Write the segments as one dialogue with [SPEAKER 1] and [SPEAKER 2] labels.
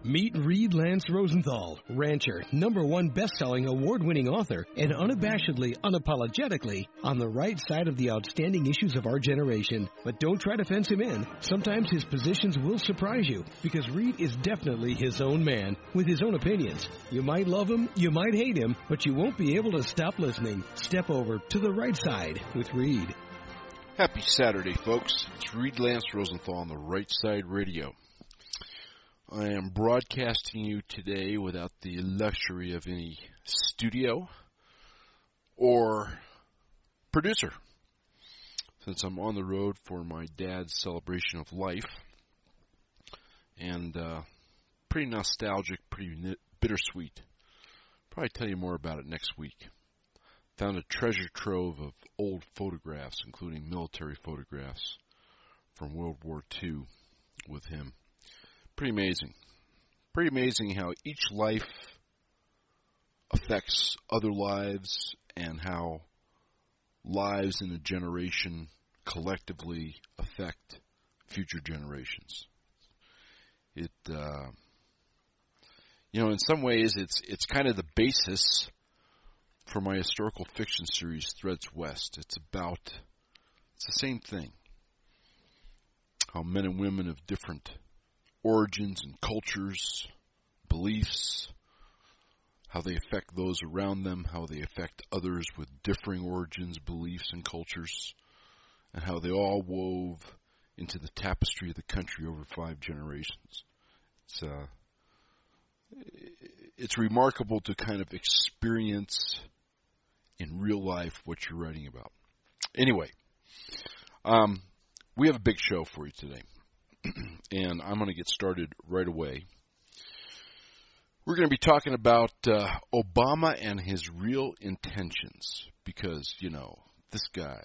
[SPEAKER 1] Meet Reed Lance Rosenthal, rancher, #1 best-selling award-winning author, and unabashedly, unapologetically on the right side of the outstanding issues of our generation. But don't try to fence him in. Sometimes his positions will surprise you, because Reed is definitely his own man, with his own opinions. You might love him, you might hate him, but you won't be able to stop listening. Step over to the right side with Reed.
[SPEAKER 2] Happy Saturday, folks. It's Reed Lance Rosenthal on the Right Side Radio. I am broadcasting you today without the luxury of any studio or producer, since I'm on the road for my dad's celebration of life, and pretty nostalgic, pretty bittersweet. Probably tell you more about it next week. Found a treasure trove of old photographs, including military photographs from World War II with him. Pretty amazing. Pretty amazing how each life affects other lives and how lives in a generation collectively affect future generations. It, in some ways it's kind of the basis for my historical fiction series, Threads West. It's the same thing. How men and women of different origins and cultures, beliefs, how they affect those around them, how they affect others with differing origins, beliefs, and cultures, and how they all wove into the tapestry of the country over 5 generations. It's remarkable to kind of experience in real life what you're writing about. Anyway, we have a big show for you today, and I'm going to get started right away. We're going to be talking about Obama and his real intentions, because, this guy,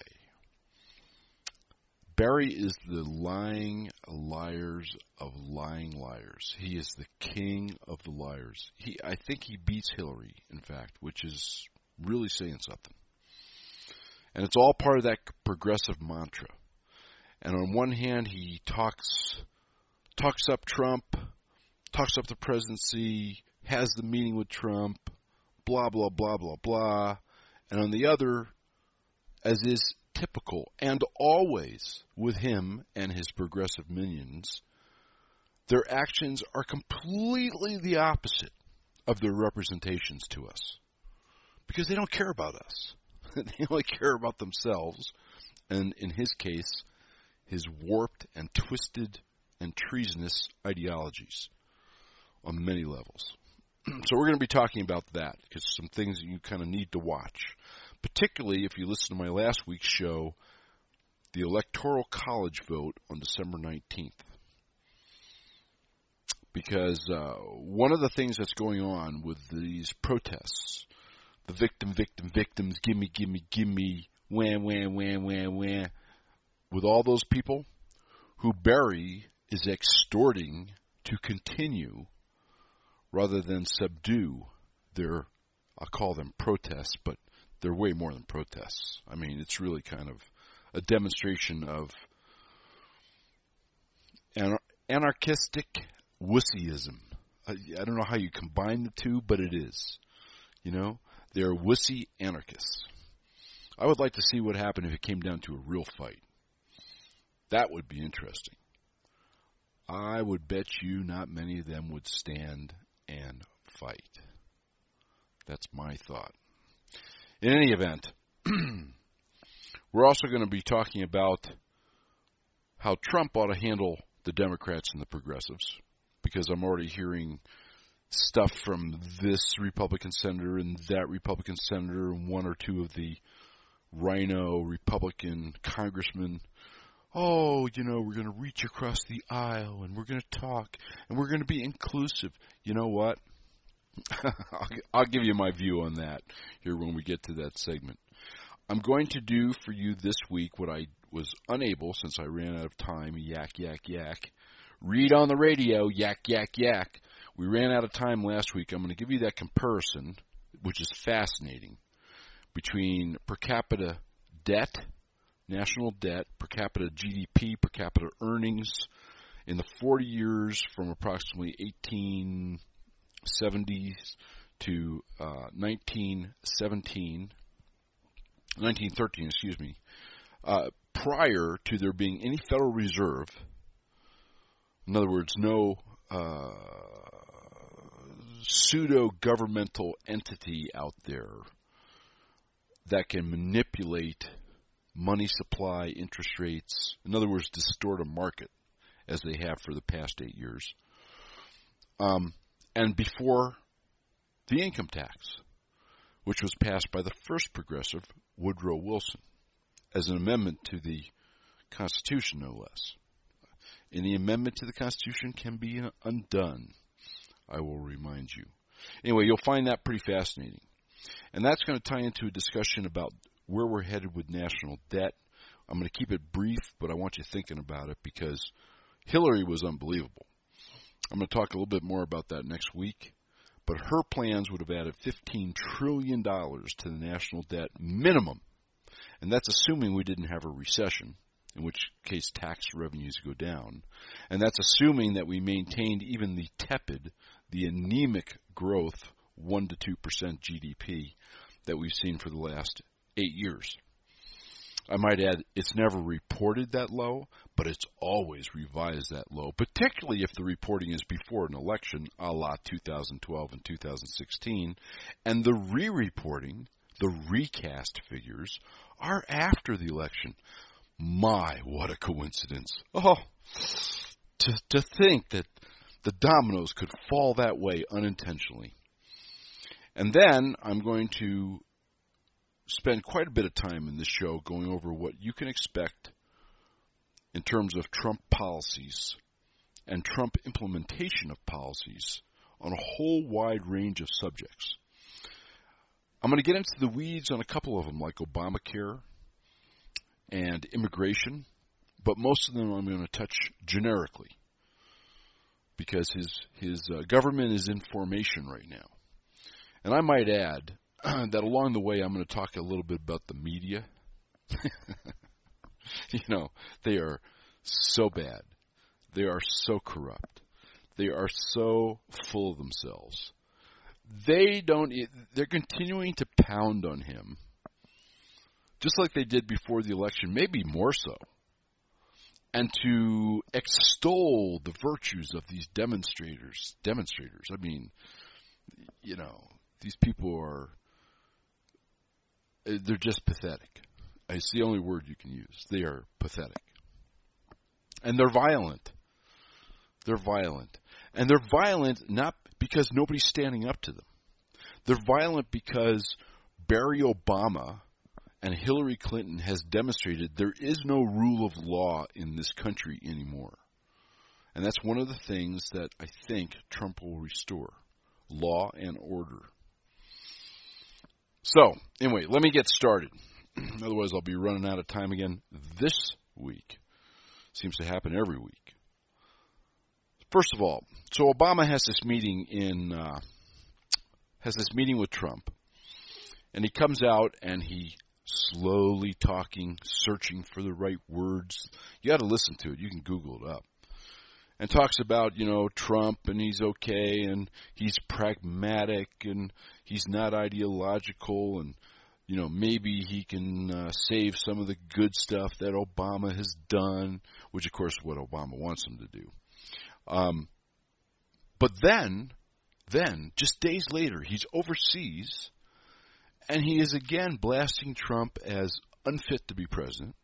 [SPEAKER 2] Barry, is the lying liars of lying liars. He is the king of the liars. I think he beats Hillary, in fact, which is really saying something. And it's all part of that progressive mantra. And on one hand, he talks up Trump, talks up the presidency, has the meeting with Trump, blah, blah, blah, blah, blah. And on the other, as is typical and always with him and his progressive minions, their actions are completely the opposite of their representations to us. Because they don't care about us. They only care about themselves. And in his case, his warped and twisted and treasonous ideologies on many levels. So we're going to be talking about that, because some things you kind of need to watch. Particularly if you listen to my last week's show, the Electoral College vote on December 19th. Because one of the things that's going on with these protests, the victims, gimme, wham, with all those people who Barry is extorting to continue rather than subdue their, I'll call them protests, but they're way more than protests. I mean, it's really kind of a demonstration of anarchistic wussyism. I don't know how you combine the two, but it is. They're wussy anarchists. I would like to see what happened if it came down to a real fight. That would be interesting. I would bet you not many of them would stand and fight. That's my thought. In any event, we're also going to be talking about how Trump ought to handle the Democrats and the progressives, because I'm already hearing stuff from this Republican senator and that Republican senator and one or two of the rhino Republican congressmen. Oh, we're going to reach across the aisle and we're going to talk and we're going to be inclusive. You know what? I'll give you my view on that here when we get to that segment. I'm going to do for you this week what I was unable, since I ran out of time, yak, read on the radio, yak. We ran out of time last week. I'm going to give you that comparison, which is fascinating, between per capita debt, national debt, per capita GDP, per capita earnings, in the 40 years from approximately 1870s to 1913, prior to there being any Federal Reserve, in other words, no pseudo-governmental entity out there that can manipulate money supply, interest rates, in other words, distort a market as they have for the past 8 years. And before the income tax, which was passed by the first progressive, Woodrow Wilson, as an amendment to the Constitution, no less. Any amendment to the Constitution can be undone, I will remind you. Anyway, you'll find that pretty fascinating. And that's going to tie into a discussion about where we're headed with national debt. I'm going to keep it brief, but I want you thinking about it because Hillary was unbelievable. I'm going to talk a little bit more about that next week. But her plans would have added $15 trillion to the national debt minimum. And that's assuming we didn't have a recession, in which case tax revenues go down. And that's assuming that we maintained even the tepid, the anemic growth, 1 to 2% GDP that we've seen for the last 8 years. I might add, it's never reported that low, but it's always revised that low, particularly if the reporting is before an election, a la 2012 and 2016, and the re-reporting, the recast figures, are after the election. My, what a coincidence. Oh, to think that the dominoes could fall that way unintentionally. And then I'm going to spend quite a bit of time in this show going over what you can expect in terms of Trump policies and Trump implementation of policies on a whole wide range of subjects. I'm going to get into the weeds on a couple of them, like Obamacare and immigration, but most of them I'm going to touch generically because his government is in formation right now. And I might add that along the way, I'm going to talk a little bit about the media. You know, they are so bad. They are so corrupt. They are so full of themselves. They're continuing to pound on him, just like they did before the election, maybe more so, and to extol the virtues of these demonstrators. I mean, you know, these people they're just pathetic. It's the only word you can use. They are pathetic. And they're violent. They're violent. And they're violent not because nobody's standing up to them. They're violent because Barry Obama and Hillary Clinton has demonstrated there is no rule of law in this country anymore. And that's one of the things that I think Trump will restore. Law and order. So, anyway, let me get started. Otherwise, I'll be running out of time again this week. Seems to happen every week. First of all, so Obama has this meeting with Trump, and he comes out and he slowly talking, searching for the right words. You got to listen to it. You can Google it up. And talks about, you know, Trump, and he's okay, and he's pragmatic, and he's not ideological, and, you know, maybe he can save some of the good stuff that Obama has done, which, of course, is what Obama wants him to do. But then, just days later, he's overseas, and he is again blasting Trump as unfit to be president.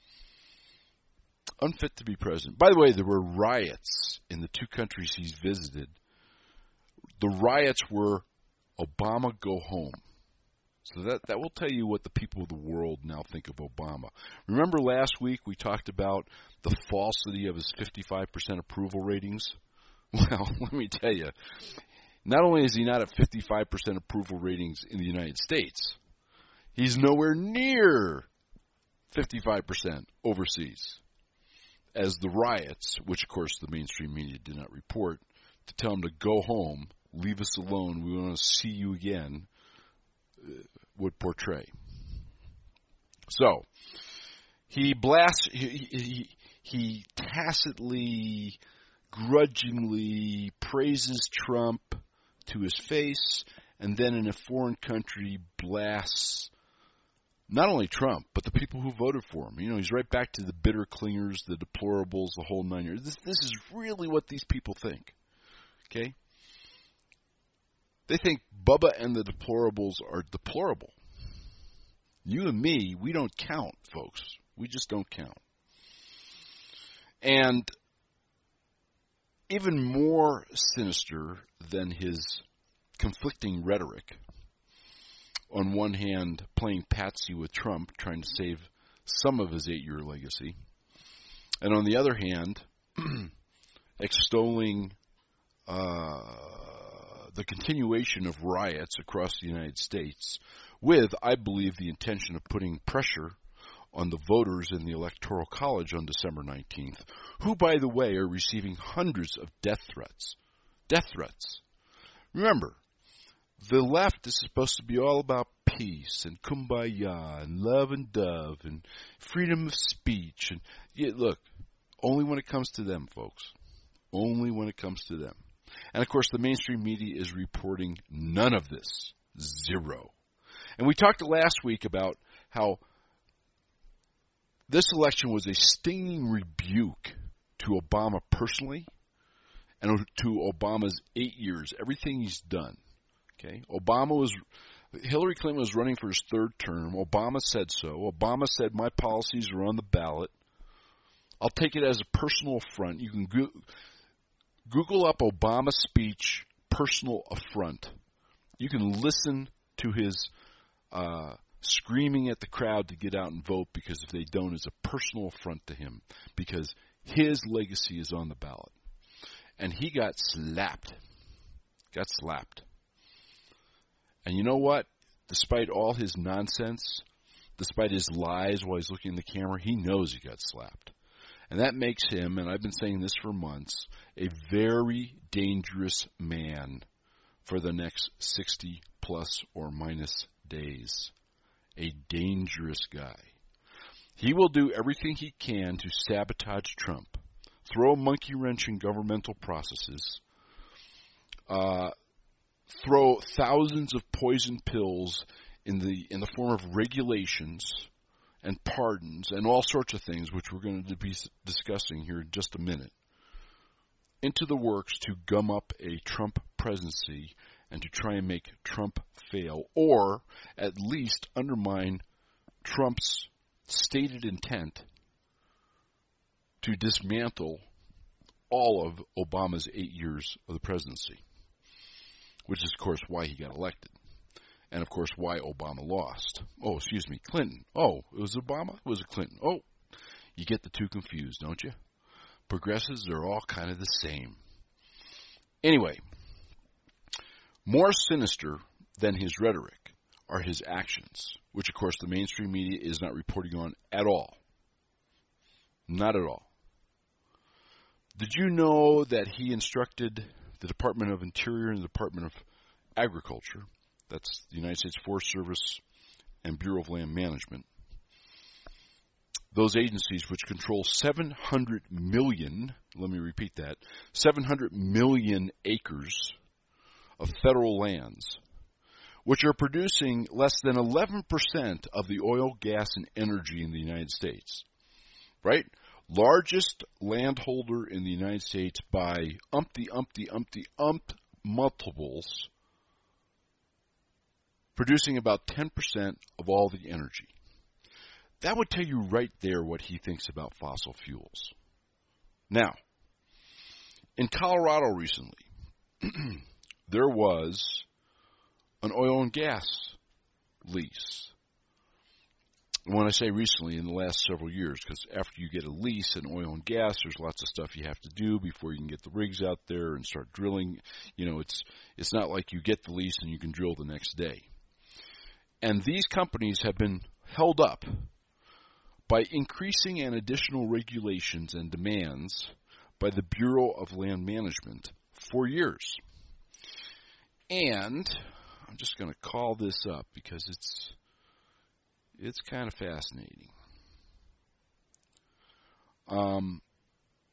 [SPEAKER 2] Unfit to be president. By the way, there were riots in the two countries he's visited. The riots were Obama go home. So that will tell you what the people of the world now think of Obama. Remember last week we talked about the falsity of his 55% approval ratings? Well, let me tell you, not only is he not at 55% approval ratings in the United States, he's nowhere near 55% overseas. As the riots, which of course the mainstream media did not report, to tell him to go home, leave us alone, we want to see you again, would portray. So, he blasts, he tacitly, grudgingly praises Trump to his face, and then in a foreign country blasts not only Trump, but the people who voted for him. You know, he's right back to the bitter clingers, the deplorables, the whole nine yards. This is really what these people think. Okay? They think Bubba and the deplorables are deplorable. You and me, we don't count, folks. We just don't count. And even more sinister than his conflicting rhetoric, on one hand, playing patsy with Trump, trying to save some of his 8-year legacy, and on the other hand, extolling the continuation of riots across the United States with, I believe, the intention of putting pressure on the voters in the Electoral College on December 19th, who, by the way, are receiving hundreds of death threats. Death threats. Remember, the left is supposed to be all about peace and kumbaya and love and dove and freedom of speech. And look, only when it comes to them, folks. Only when it comes to them. And, of course, the mainstream media is reporting none of this. Zero. And we talked last week about how this election was a stinging rebuke to Obama personally and to Obama's 8 years, everything he's done. Okay, Hillary Clinton was running for his third term. Obama said so. Obama said, my policies are on the ballot. I'll take it as a personal affront. You can Google up Obama speech, personal affront. You can listen to his screaming at the crowd to get out and vote, because if they don't, it's a personal affront to him, because his legacy is on the ballot. And he got slapped. Got slapped. And you know what? Despite all his nonsense, despite his lies while he's looking in the camera, he knows he got slapped. And that makes him, and I've been saying this for months, a very dangerous man for the next 60 plus or minus days. A dangerous guy. He will do everything he can to sabotage Trump, throw a monkey wrench in governmental processes, throw thousands of poison pills in the form of regulations and pardons and all sorts of things, which we're going to be discussing here in just a minute, into the works to gum up a Trump presidency and to try and make Trump fail, or at least undermine Trump's stated intent to dismantle all of Obama's 8 years of the presidency, which is, of course, why he got elected. And, of course, why Obama lost. Oh, excuse me, Clinton. Oh, it was Obama? It was Clinton. Oh, you get the two confused, don't you? Progressives are all kind of the same. Anyway, more sinister than his rhetoric are his actions, which, of course, the mainstream media is not reporting on at all. Not at all. Did you know that he instructed the Department of Interior and the Department of Agriculture, that's the United States Forest Service and Bureau of Land Management, those agencies which control 700 million, let me repeat that, 700 million acres of federal lands, which are producing less than 11% of the oil, gas, and energy in the United States, right? Largest landholder in the United States by umpty multiples, producing about 10% of all the energy. That would tell you right there what he thinks about fossil fuels. Now, in Colorado recently, there was an oil and gas lease. When I say recently, in the last several years, because after you get a lease in oil and gas, there's lots of stuff you have to do before you can get the rigs out there and start drilling. You know, it's not like you get the lease and you can drill the next day. And these companies have been held up by increasing and additional regulations and demands by the Bureau of Land Management for years. And I'm just going to call this up because it's kind of fascinating.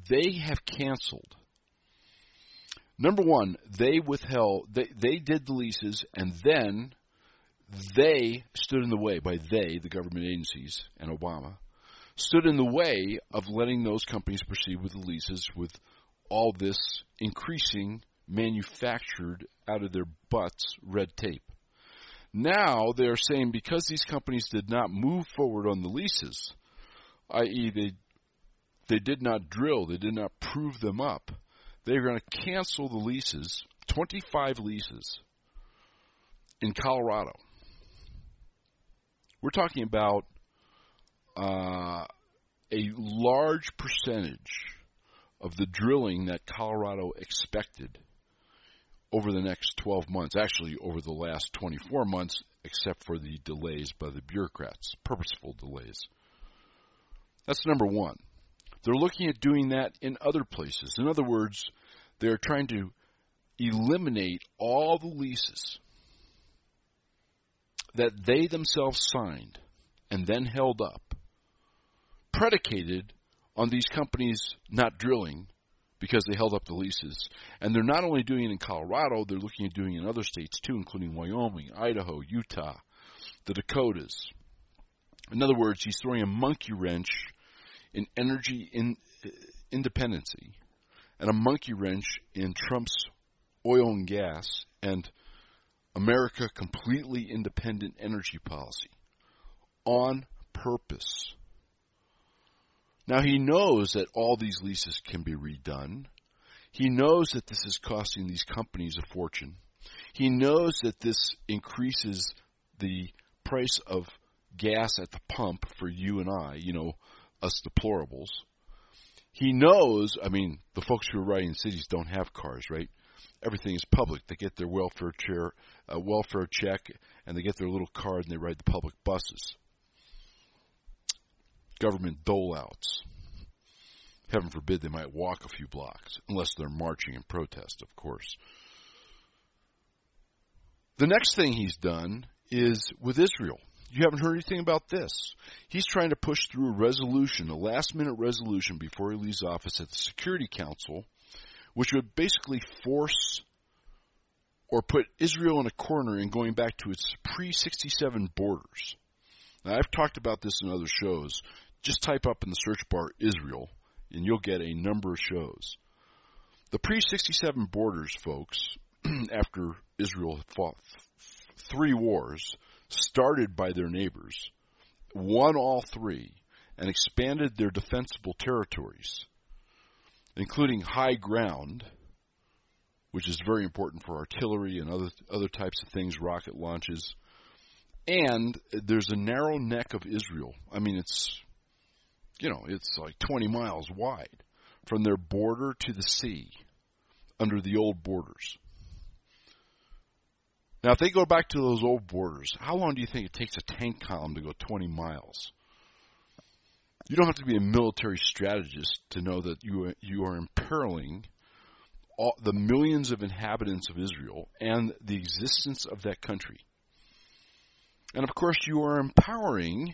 [SPEAKER 2] they have canceled. Number one, they withheld, they did the leases, and then they stood in the way, by they, the government agencies, and Obama, stood in the way of letting those companies proceed with the leases with all this increasing manufactured out of their butts red tape. Now they're saying because these companies did not move forward on the leases, i.e. they did not drill, they did not prove them up, they're going to cancel the leases, 25 leases in Colorado. We're talking about a large percentage of the drilling that Colorado expected over the next 12 months, actually over the last 24 months, except for the delays by the bureaucrats, purposeful delays. That's number one. They're looking at doing that in other places. In other words, they're trying to eliminate all the leases that they themselves signed and then held up, predicated on these companies not drilling because they held up the leases. And they're not only doing it in Colorado, they're looking at doing it in other states too, including Wyoming, Idaho, Utah, the Dakotas. In other words, he's throwing a monkey wrench in energy independency and a monkey wrench in Trump's oil and gas and America completely independent energy policy on purpose. Now, he knows that all these leases can be redone. He knows that this is costing these companies a fortune. He knows that this increases the price of gas at the pump for you and I, us deplorables. He knows, the folks who are riding in cities don't have cars, right? Everything is public. They get their welfare check, and they get their little card, and they ride the public buses. Government dole-outs. Heaven forbid they might walk a few blocks, unless they're marching in protest, of course. The next thing he's done is with Israel. You haven't heard anything about this. He's trying to push through a resolution, a last-minute resolution before he leaves office at the Security Council, which would basically force or put Israel in a corner and going back to its pre-67 borders. Now, I've talked about this in other shows. Just type up in the search bar Israel, and you'll get a number of shows. The pre-67 borders, folks, after Israel had fought 3 wars, started by their neighbors, won all 3, and expanded their defensible territories, including high ground, which is very important for artillery and other types of things, rocket launches. And there's a narrow neck of Israel. It's like 20 miles wide from their border to the sea under the old borders. Now, if they go back to those old borders, how long do you think it takes a tank column to go 20 miles? You don't have to be a military strategist to know that you are imperiling the millions of inhabitants of Israel and the existence of that country. And of course, you are empowering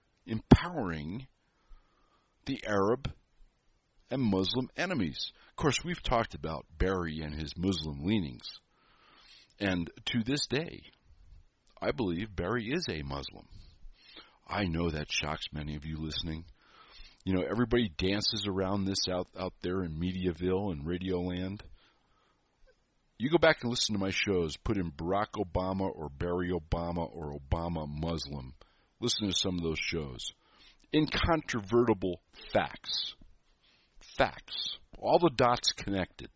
[SPEAKER 2] the Arab and Muslim enemies. Of course, we've talked about Barry and his Muslim leanings. And to this day, I believe Barry is a Muslim. I know that shocks many of you listening. Everybody dances around this out there in Mediaville and Radioland. You go back and listen to my shows. Put in Barack Obama or Barry Obama or Obama Muslim. Listen to some of those shows. Incontrovertible facts. Facts. All the dots connected.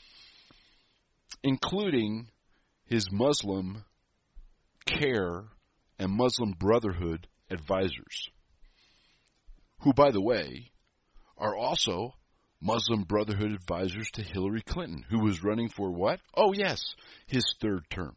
[SPEAKER 2] Including his Muslim care and Muslim Brotherhood advisors, who, by the way, are also Muslim Brotherhood advisors to Hillary Clinton, who was running for what? Oh, yes, his 3rd term.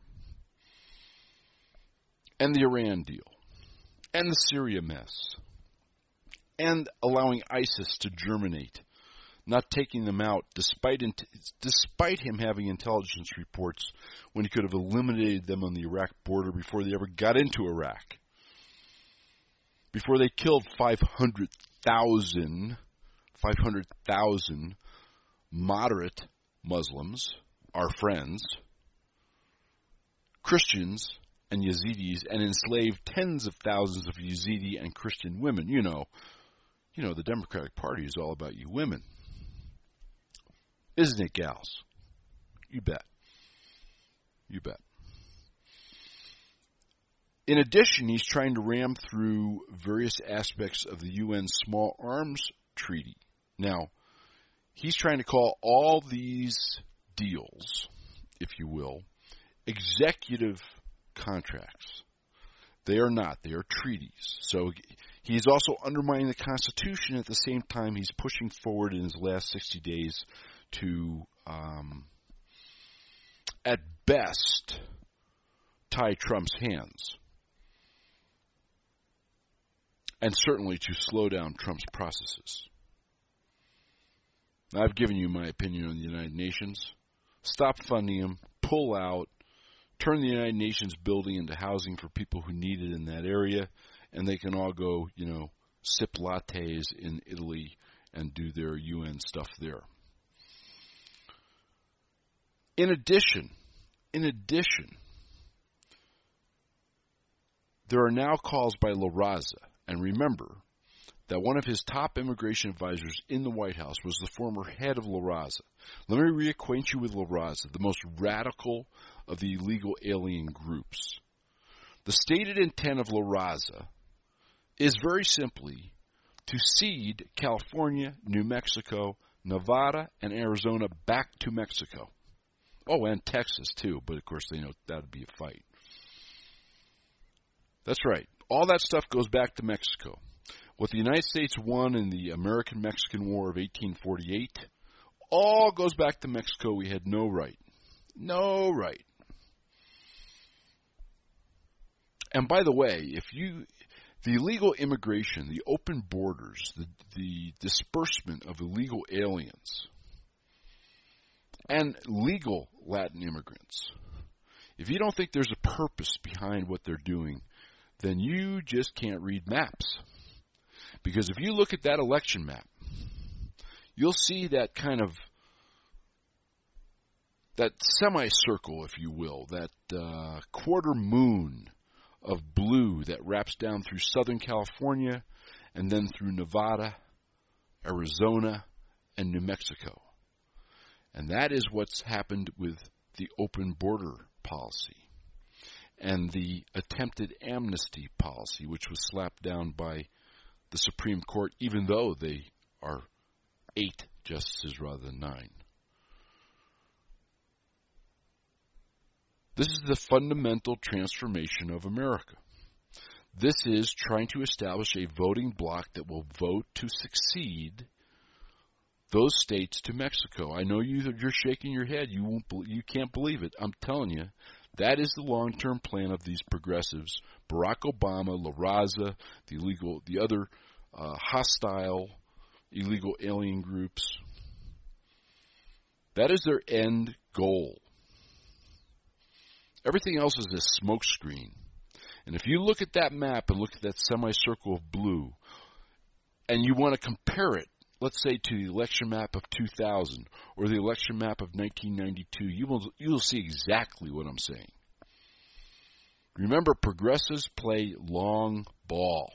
[SPEAKER 2] And the Iran deal. And the Syria mess. And allowing ISIS to germinate. Not taking them out despite him having intelligence reports when he could have eliminated them on the Iraq border before they ever got into Iraq. Before they killed 500,000 500,000 moderate Muslims, our friends, Christians, and Yazidis, and enslaved tens of thousands of Yazidi and Christian women. You know, the Democratic Party is all about you women. Isn't it, gals? You bet. You bet. In addition, he's trying to ram through various aspects of the UN Small Arms Treaty. Now, he's trying to call all these deals, if you will, executive contracts. They are not. They are treaties. So he's also undermining the Constitution. At the same time, he's pushing forward in his last 60 days to, at best, tie Trump's hands. And certainly to slow down Trump's processes. Now, I've given you my opinion on the United Nations. Stop funding them, pull out, turn the United Nations building into housing for people who need it in that area, and they can all go, sip lattes in Italy and do their UN stuff there. In addition, there are now calls by La Raza. And remember that one of his top immigration advisors in the White House was the former head of La Raza. Let me reacquaint you with La Raza, the most radical of the illegal alien groups. The stated intent of La Raza is very simply to cede California, New Mexico, Nevada, and Arizona back to Mexico. Oh, and Texas too, but of course they know that would be a fight. That's right. All that stuff goes back to Mexico. What the United States won in the American-Mexican War of 1848 all goes back to Mexico. We had no right. No right. And by the way, the illegal immigration, the open borders, the disbursement of illegal aliens, and legal Latin immigrants, if you don't think there's a purpose behind what they're doing, then you just can't read maps. Because if you look at that election map, you'll see that kind of, that semicircle, if you will, that quarter moon of blue that wraps down through Southern California and then through Nevada, Arizona, and New Mexico. And that is what's happened with the open border policy and the attempted amnesty policy, which was slapped down by the Supreme Court, even though they are 8 justices rather than 9. This is the fundamental transformation of America. This is trying to establish a voting bloc that will vote to succeed those states to Mexico. I know you're shaking your head. You can't believe it. I'm telling you. That is the long-term plan of these progressives, Barack Obama, La Raza, the other hostile illegal alien groups. That is their end goal. Everything else is a smokescreen. And if you look at that map and look at that semicircle of blue, and you want to compare it, let's say, to the election map of 2000 or the election map of 1992, you will see exactly what I'm saying. Remember, progressives play long ball.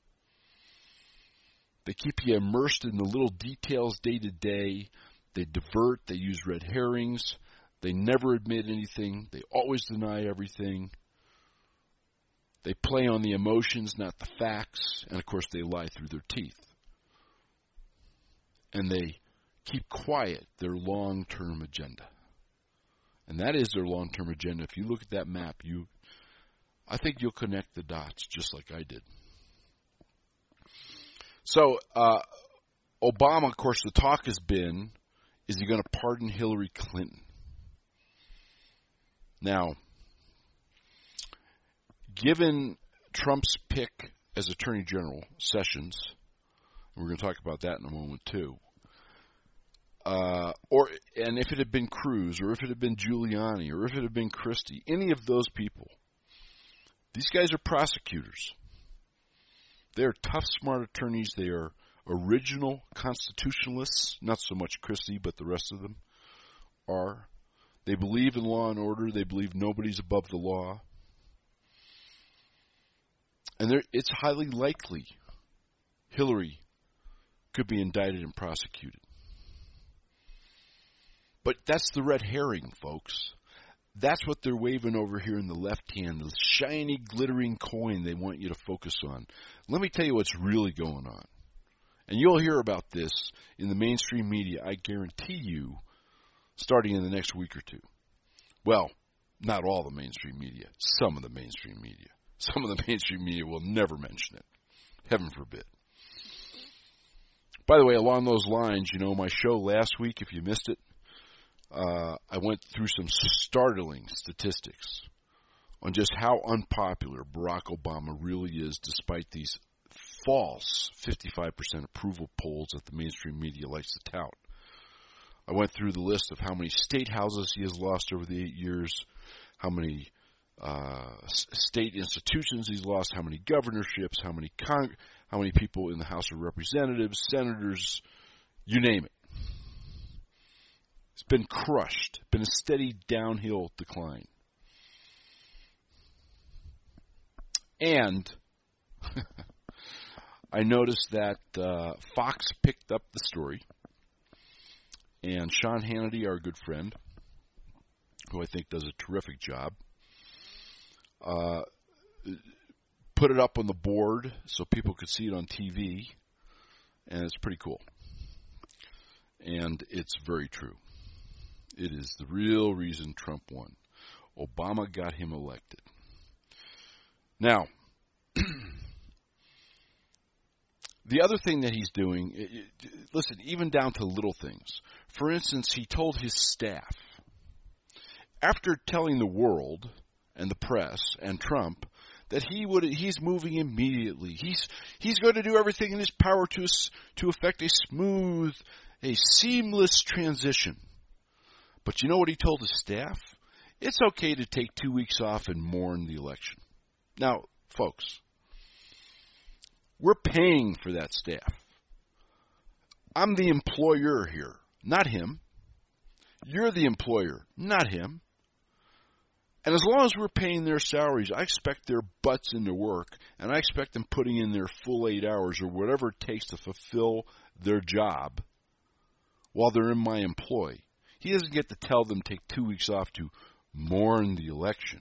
[SPEAKER 2] They keep you immersed in the little details day to day. They divert. They use red herrings. They never admit anything. They always deny everything. They play on the emotions, not the facts. And, of course, they lie through their teeth. And they keep quiet their long-term agenda. And that is their long-term agenda. If you look at that map, I think you'll connect the dots just like I did. So, Obama, of course, the talk has been, is he going to pardon Hillary Clinton? Now, given Trump's pick as Attorney General, Sessions, and we're going to talk about that in a moment too, and if it had been Cruz, or if it had been Giuliani, or if it had been Christie, any of those people, these guys are prosecutors. They are tough, smart attorneys. They are original constitutionalists, not so much Christie, but the rest of them, are. They believe in law and order. They believe nobody's above the law. And it's highly likely Hillary could be indicted and prosecuted. But that's the red herring, folks. That's what they're waving over here in the left hand, the shiny, glittering coin they want you to focus on. Let me tell you what's really going on. And you'll hear about this in the mainstream media, I guarantee you, starting in the next week or two. Well, not all the mainstream media, some of the mainstream media. Some of the mainstream media will never mention it. Heaven forbid. By the way, along those lines, my show last week, if you missed it, I went through some startling statistics on just how unpopular Barack Obama really is, despite these false 55% approval polls that the mainstream media likes to tout. I went through the list of how many state houses he has lost over the 8 years, how many state institutions he's lost, how many governorships, how many people in the House of Representatives, senators, you name it. It's been crushed, been a steady downhill decline. And I noticed that Fox picked up the story, and Sean Hannity, our good friend, who I think does a terrific job, put it up on the board so people could see it on TV, and it's pretty cool. And it's very true. It is the real reason Trump won. Obama got him elected. Now, the other thing that he's doing, listen, even down to little things. For instance, he told his staff, after telling the world and the press and Trump that he's moving immediately. He's going to do everything in his power to effect a seamless transition. But you know what he told his staff? It's okay to take 2 weeks off and mourn the election. Now, folks, we're paying for that staff. I'm the employer here, not him. You're the employer, not him. And as long as we're paying their salaries, I expect their butts into work, and I expect them putting in their full 8 hours or whatever it takes to fulfill their job while they're in my employ. He doesn't get to tell them to take 2 weeks off to mourn the election.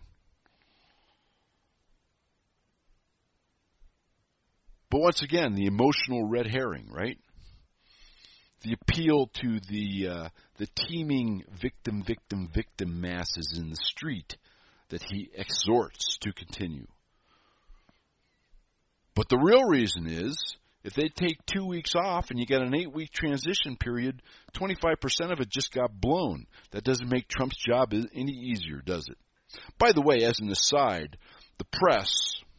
[SPEAKER 2] But once again, the emotional red herring, right? The appeal to the teeming victim masses in the street that he exhorts to continue. But the real reason is, if they take 2 weeks off and you get an 8-week transition period, 25% of it just got blown. That doesn't make Trump's job any easier, does it? By the way, as an aside, the press,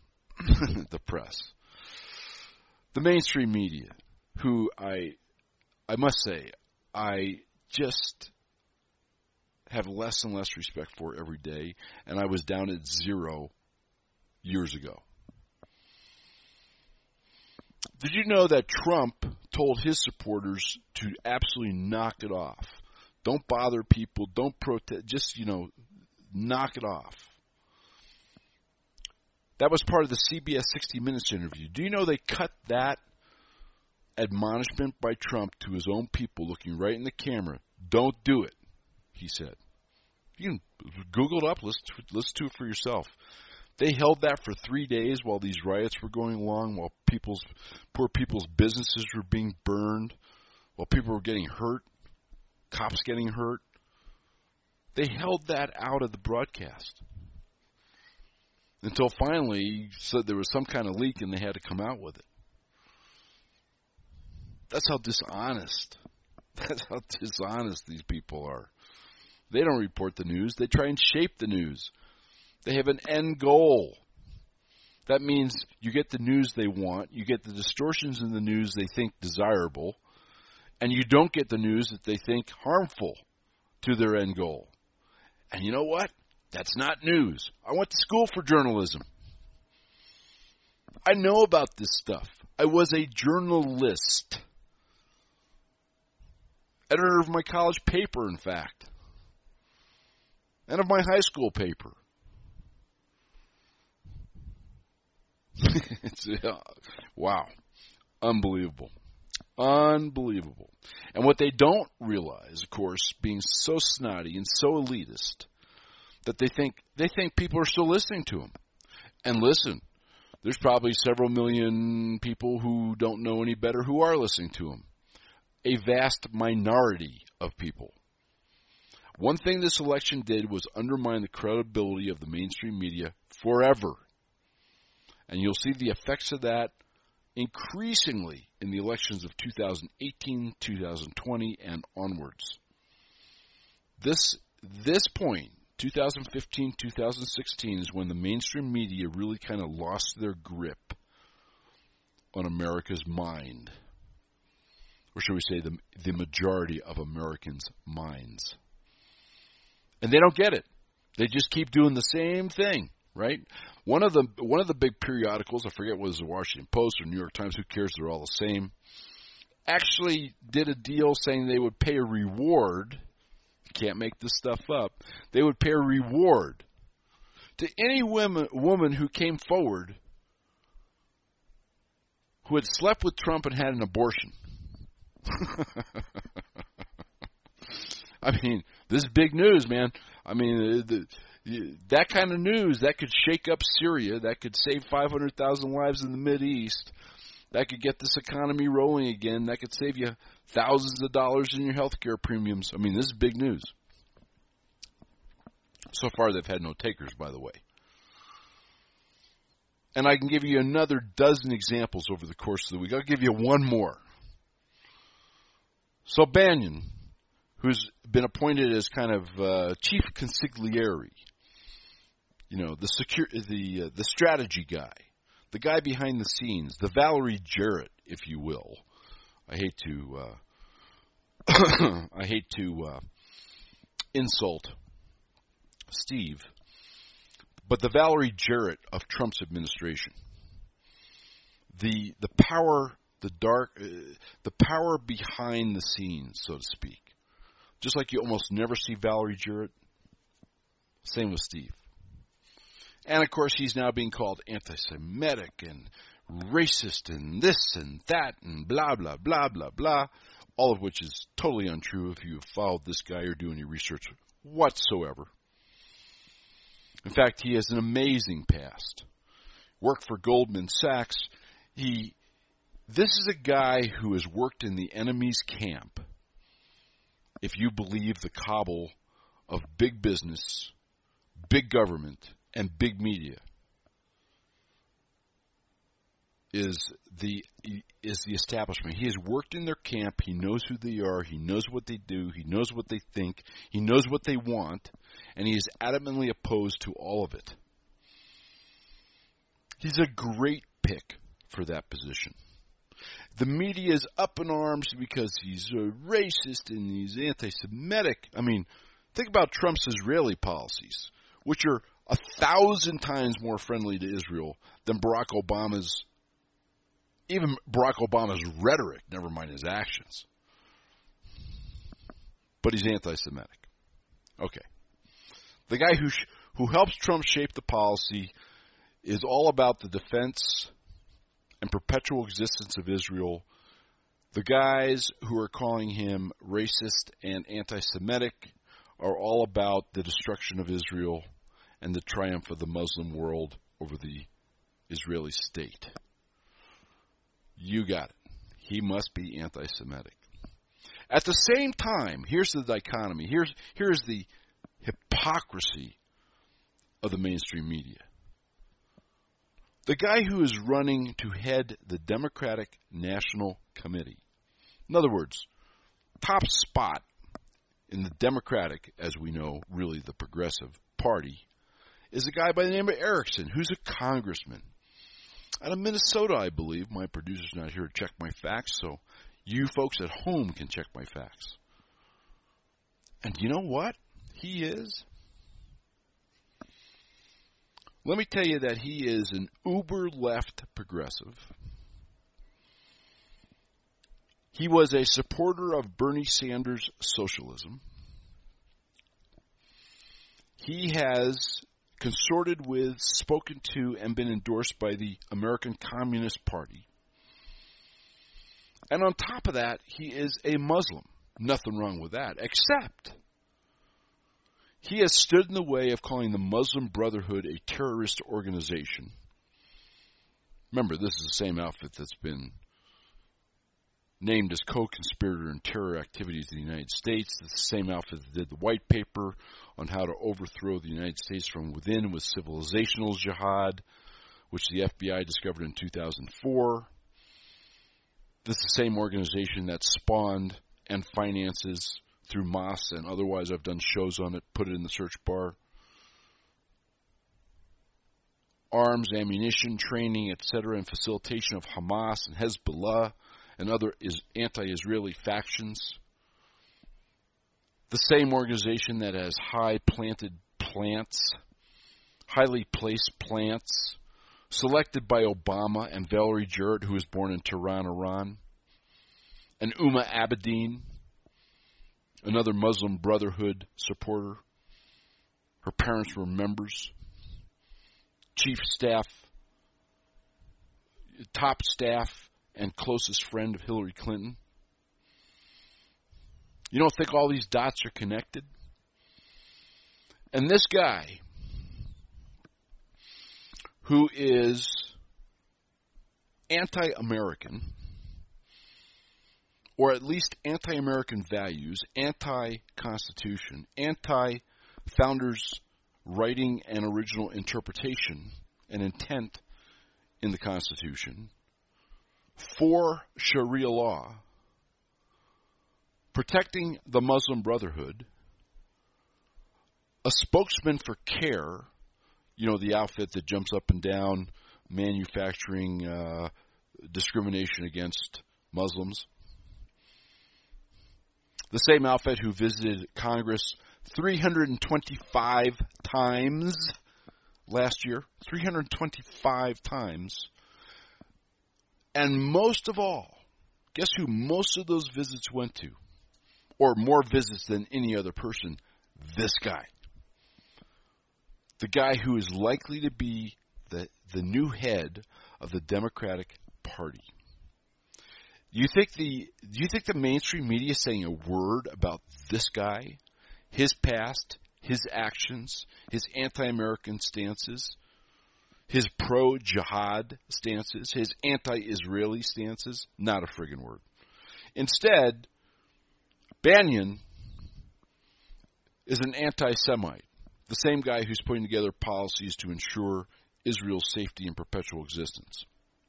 [SPEAKER 2] the mainstream media, who I must say, I just have less and less respect for every day, and I was down at 0 years ago. Did you know that Trump told his supporters to absolutely knock it off? Don't bother people, don't protest, just, knock it off. That was part of the CBS 60 Minutes interview. Do you know they cut that admonishment by Trump to his own people, looking right in the camera? Don't do it, he said. You can Google it up, listen to it for yourself. They held that for 3 days while these riots were going along, while poor people's businesses were being burned, while people were getting hurt, cops getting hurt. They held that out of the broadcast until finally said there was some kind of leak and they had to come out with it. That's how dishonest these people are. They don't report the news. They try and shape the news. They have an end goal. That means you get the news they want, you get the distortions in the news they think desirable, and you don't get the news that they think harmful to their end goal. And you know what? That's not news. I went to school for journalism. I know about this stuff. I was a journalist. Editor of my college paper, in fact. And of my high school paper. Wow. Unbelievable. Unbelievable. And what they don't realize, of course, being so snotty and so elitist, that they think people are still listening to them. And listen, there's probably several million people who don't know any better who are listening to them. A vast minority of people. One thing this election did was undermine the credibility of the mainstream media forever. And you'll see the effects of that increasingly in the elections of 2018, 2020, and onwards. This point, 2015, 2016, is when the mainstream media really kind of lost their grip on America's mind. Or should we say the majority of Americans' minds. And they don't get it. They just keep doing the same thing, right? One of the big periodicals, I forget whether it was the Washington Post or New York Times, who cares, they're all the same, actually did a deal saying they would pay a reward. You can't make this stuff up. They would pay a reward to any woman who came forward who had slept with Trump and had an abortion. I mean, this is big news, man. I mean, that kind of news, that could shake up Syria. That could save 500,000 lives in the Mideast. That could get this economy rolling again. That could save you thousands of dollars in your health care premiums. I mean, this is big news. So far, they've had no takers, by the way. And I can give you another dozen examples over the course of the week. I'll give you one more. So Bannon, who's been appointed as kind of chief consigliere, the strategy guy, the guy behind the scenes, the Valerie Jarrett, if you will. I hate to insult Steve, but the Valerie Jarrett of Trump's administration, the power. The power behind the scenes, so to speak. Just like you almost never see Valerie Jarrett, same with Steve. And of course, he's now being called anti-Semitic and racist and this and that and blah, blah, blah, blah, blah, all of which is totally untrue if you've followed this guy or do any research whatsoever. In fact, he has an amazing past. Worked for Goldman Sachs. This is a guy who has worked in the enemy's camp, if you believe the cabal of big business, big government, and big media, is the establishment. He has worked in their camp. He knows who they are. He knows what they do. He knows what they think. He knows what they want, and he is adamantly opposed to all of it. He's a great pick for that position. The media is up in arms because he's a racist and he's anti-Semitic. I mean, think about Trump's Israeli policies, which are 1,000 times more friendly to Israel than Barack Obama's rhetoric, never mind his actions. But he's anti-Semitic. Okay. The guy who helps Trump shape the policy is all about the defense and perpetual existence of Israel. The guys who are calling him racist and anti-Semitic are all about the destruction of Israel and the triumph of the Muslim world over the Israeli state. You got it. He must be anti-Semitic. At the same time, here's the dichotomy. Here's the hypocrisy of the mainstream media. The guy who is running to head the Democratic National Committee, in other words, top spot in the Democratic, as we know, really the Progressive Party, is a guy by the name of Erickson, who's a congressman out of Minnesota, I believe. My producer's not here to check my facts, so you folks at home can check my facts. And you know what he is? Let me tell you that he is an uber-left progressive. He was a supporter of Bernie Sanders' socialism. He has consorted with, spoken to, and been endorsed by the American Communist Party. And on top of that, he is a Muslim. Nothing wrong with that, except he has stood in the way of calling the Muslim Brotherhood a terrorist organization. Remember, this is the same outfit that's been named as co-conspirator in terror activities in the United States. It's the same outfit that did the white paper on how to overthrow the United States from within with civilizational jihad, which the FBI discovered in 2004. This is the same organization that spawned and finances through Moss and otherwise. I've done shows on it. Put it in the search bar. Arms, ammunition, training, etc., and facilitation of Hamas and Hezbollah and other anti-Israeli factions. The same organization that has highly placed plants, selected by Obama and Valerie Jarrett, who was born in Tehran, Iran, and Uma Abedin, another Muslim Brotherhood supporter. Her parents were members. Chief staff, top staff, and closest friend of Hillary Clinton. You don't think all these dots are connected? And this guy, who is anti-American, or at least anti-American values, anti-Constitution, anti-founders' writing and original interpretation and intent in the Constitution, for Sharia law, protecting the Muslim Brotherhood, a spokesman for CARE, the outfit that jumps up and down manufacturing discrimination against Muslims. The same outfit who visited Congress 325 times last year. 325 times. And most of all, guess who most of those visits went to? Or more visits than any other person? This guy. The guy who is likely to be the new head of the Democratic Party. Do you think the mainstream media is saying a word about this guy, his past, his actions, his anti-American stances, his pro-jihad stances, his anti-Israeli stances? Not a friggin' word. Instead, Bannon is an anti-Semite, the same guy who's putting together policies to ensure Israel's safety and perpetual existence.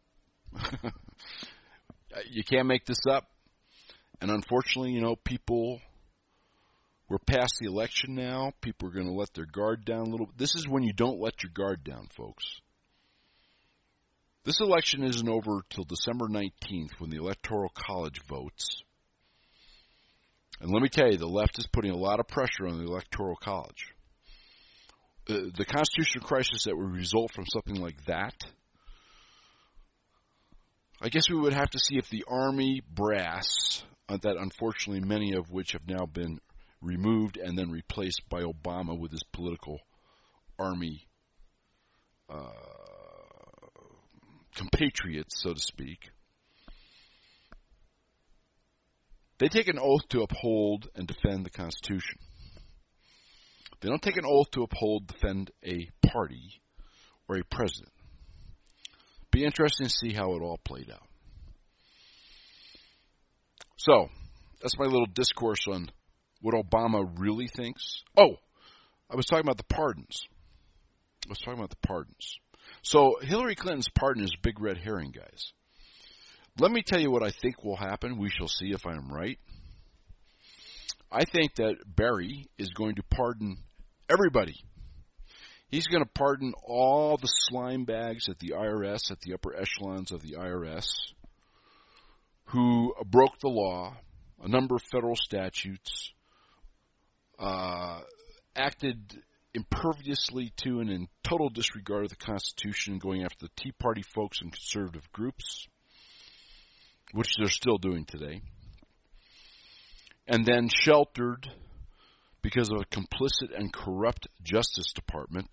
[SPEAKER 2] You can't make this up. And unfortunately, people, we're past the election now. People are going to let their guard down a little. This is when you don't let your guard down, folks. This election isn't over till December 19th when the Electoral College votes. And let me tell you, the left is putting a lot of pressure on the Electoral College. The constitutional crisis that would result from something like that, I guess we would have to see if the army brass, that unfortunately many of which have now been removed and then replaced by Obama with his political army compatriots, so to speak, they take an oath to uphold and defend the Constitution. They don't take an oath to uphold, defend a party or a president. Be interesting to see how it all played out. So, that's my little discourse on what Obama really thinks. Oh, I was talking about the pardons. So, Hillary Clinton's pardon is big red herring, guys. Let me tell you what I think will happen. We shall see if I am right. I think that Barry is going to pardon everybody. He's going to pardon all the slime bags at the IRS, at the upper echelons of the IRS, who broke the law, a number of federal statutes, acted imperviously to and in total disregard of the Constitution, going after the Tea Party folks and conservative groups, which they're still doing today. and then sheltered because of a complicit and corrupt Justice Department,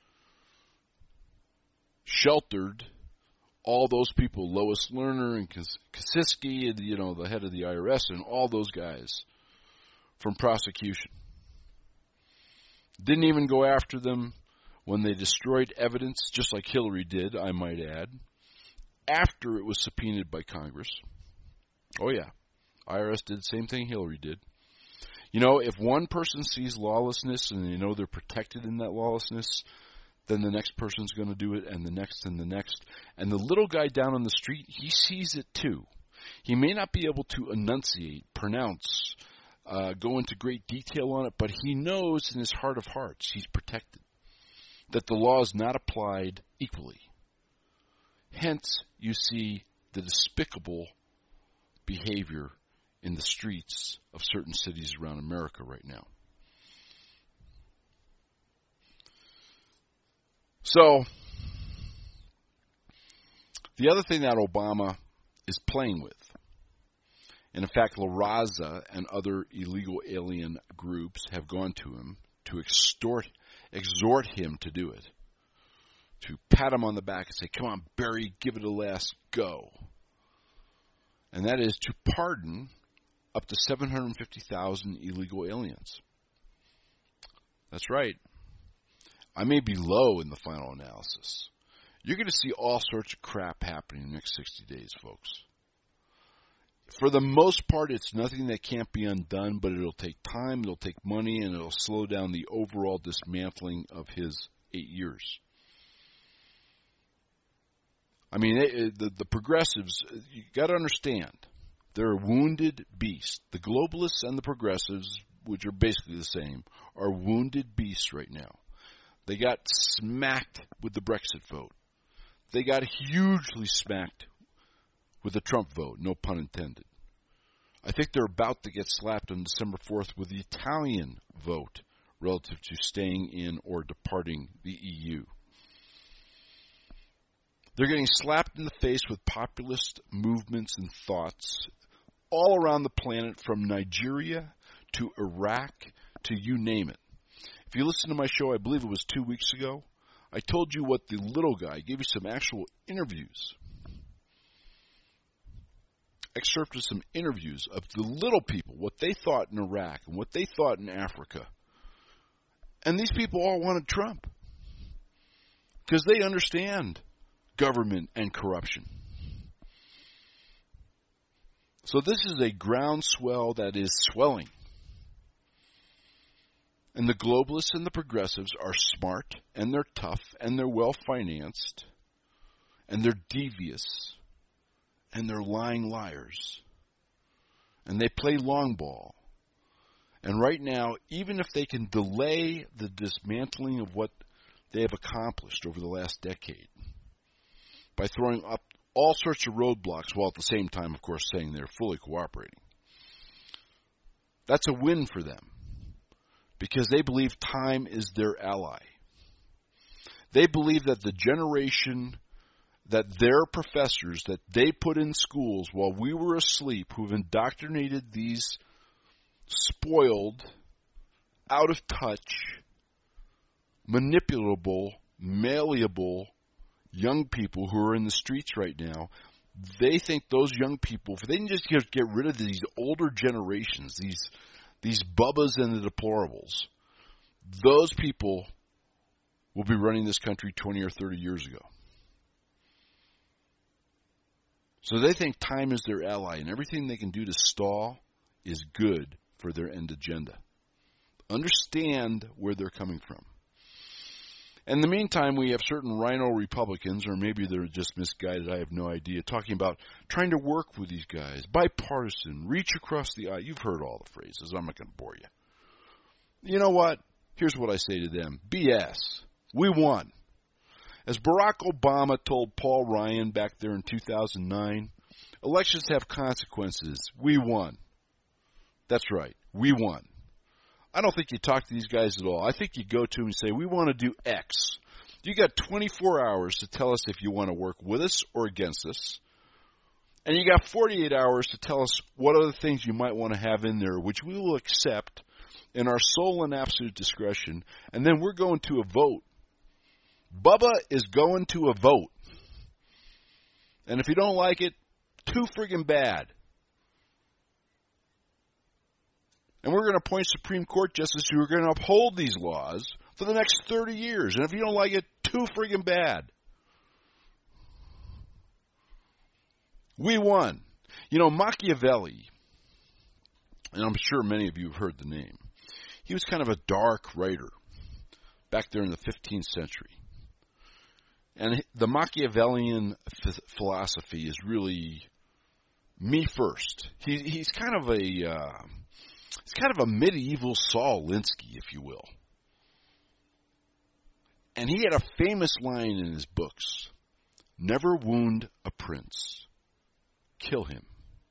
[SPEAKER 2] sheltered all those people, Lois Lerner and Kosinski, and, the head of the IRS, and all those guys from prosecution. Didn't even go after them when they destroyed evidence, just like Hillary did, I might add, after it was subpoenaed by Congress. Oh yeah, IRS did the same thing Hillary did. If one person sees lawlessness and they know they're protected in that lawlessness, then the next person's going to do it, and the next, and the next. And the little guy down on the street, he sees it too. He may not be able to enunciate, pronounce, go into great detail on it, but he knows in his heart of hearts he's protected, that the law is not applied equally. Hence, you see the despicable behavior in the streets of certain cities around America right now. So, the other thing that Obama is playing with, and in fact, La Raza and other illegal alien groups have gone to him to exhort him to do it, to pat him on the back and say, come on, Barry, give it a last go. And that is to pardon up to 750,000 illegal aliens. That's right. I may be low in the final analysis. You're going to see all sorts of crap happening in the next 60 days, folks. For the most part, it's nothing that can't be undone, but it'll take time, it'll take money, and it'll slow down the overall dismantling of his 8 years. I mean, the progressives, you got to understand, they're a wounded beast. The globalists and the progressives, which are basically the same, are wounded beasts right now. They got smacked with the Brexit vote. They got hugely smacked with the Trump vote, no pun intended. I think they're about to get slapped on December 4th with the Italian vote relative to staying in or departing the EU. They're getting slapped in the face with populist movements and thoughts all around the planet, from Nigeria to Iraq to you name it. If you listen to my show, I believe it was 2 weeks ago, I told you what the little guy, gave you some actual interviews. Excerpted some interviews of the little people, what they thought in Iraq and what they thought in Africa. And these people all wanted Trump because they understand government and corruption. So this is a groundswell that is swelling. And the globalists and the progressives are smart, and they're tough, and they're well-financed, and they're devious, and they're lying liars. And they play long ball. And right now, even if they can delay the dismantling of what they have accomplished over the last decade by throwing up all sorts of roadblocks, while at the same time, of course, saying they're fully cooperating, that's a win for them. Because they believe time is their ally. They believe that the generation, that their professors, that they put in schools while we were asleep, who've indoctrinated these spoiled, out of touch, manipulable, malleable young people who are in the streets right now, they think those young people, if they can just get rid of these older generations, these bubbas and the deplorables, those people will be running this country 20 or 30 years ago. So they think time is their ally, and everything they can do to stall is good for their end agenda. Understand where they're coming from. In the meantime, we have certain rhino Republicans, or maybe they're just misguided, I have no idea, talking about trying to work with these guys, bipartisan, reach across the aisle. You've heard all the phrases. I'm not going to bore you. You know what? Here's what I say to them. BS. We won. As Barack Obama told Paul Ryan back there in 2009, elections have consequences. We won. That's right. We won. I don't think you talk to these guys at all. I think you go to them and say, we want to do X. You got 24 hours to tell us if you want to work with us or against us. And you got 48 hours to tell us what other things you might want to have in there, which we will accept in our sole and absolute discretion. And then we're going to a vote. Bubba is going to a vote. And if you don't like it, too friggin' bad. And we're going to appoint Supreme Court justices who are going to uphold these laws for the next 30 years. And if you don't like it, too friggin' bad. We won. You know, Machiavelli, and I'm sure many of you have heard the name, he was kind of a dark writer back there in the 15th century. And the Machiavellian philosophy is really me first. He's kind of a medieval Saul Alinsky, if you will. And he had a famous line in his books: "Never wound a prince. Kill him.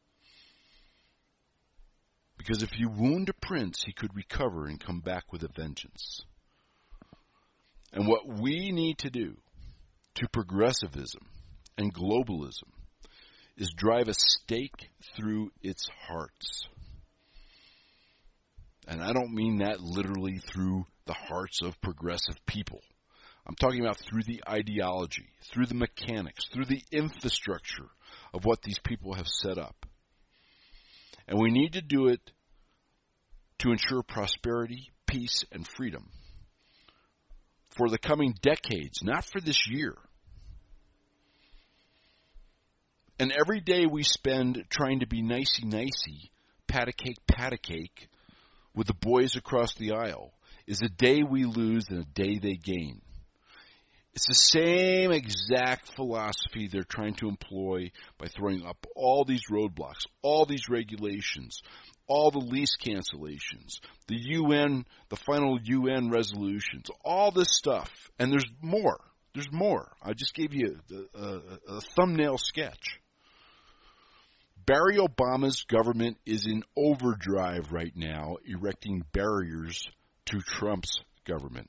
[SPEAKER 2] Because if you wound a prince, he could recover and come back with a vengeance." And what we need to do to progressivism and globalism is drive a stake through its hearts. And I don't mean that literally through the hearts of progressive people. I'm talking about through the ideology, through the mechanics, through the infrastructure of what these people have set up. And we need to do it to ensure prosperity, peace, and freedom for the coming decades, not for this year. And every day we spend trying to be nicey-nicey, pat-a-cake, with the boys across the aisle is a day we lose and a day they gain. It's the same exact philosophy they're trying to employ by throwing up all these roadblocks, all these regulations, all the lease cancellations, the UN, the final UN resolutions, all this stuff. And there's more. There's more. I just gave you a thumbnail sketch. Barry Obama's government is in overdrive right now, erecting barriers to Trump's government.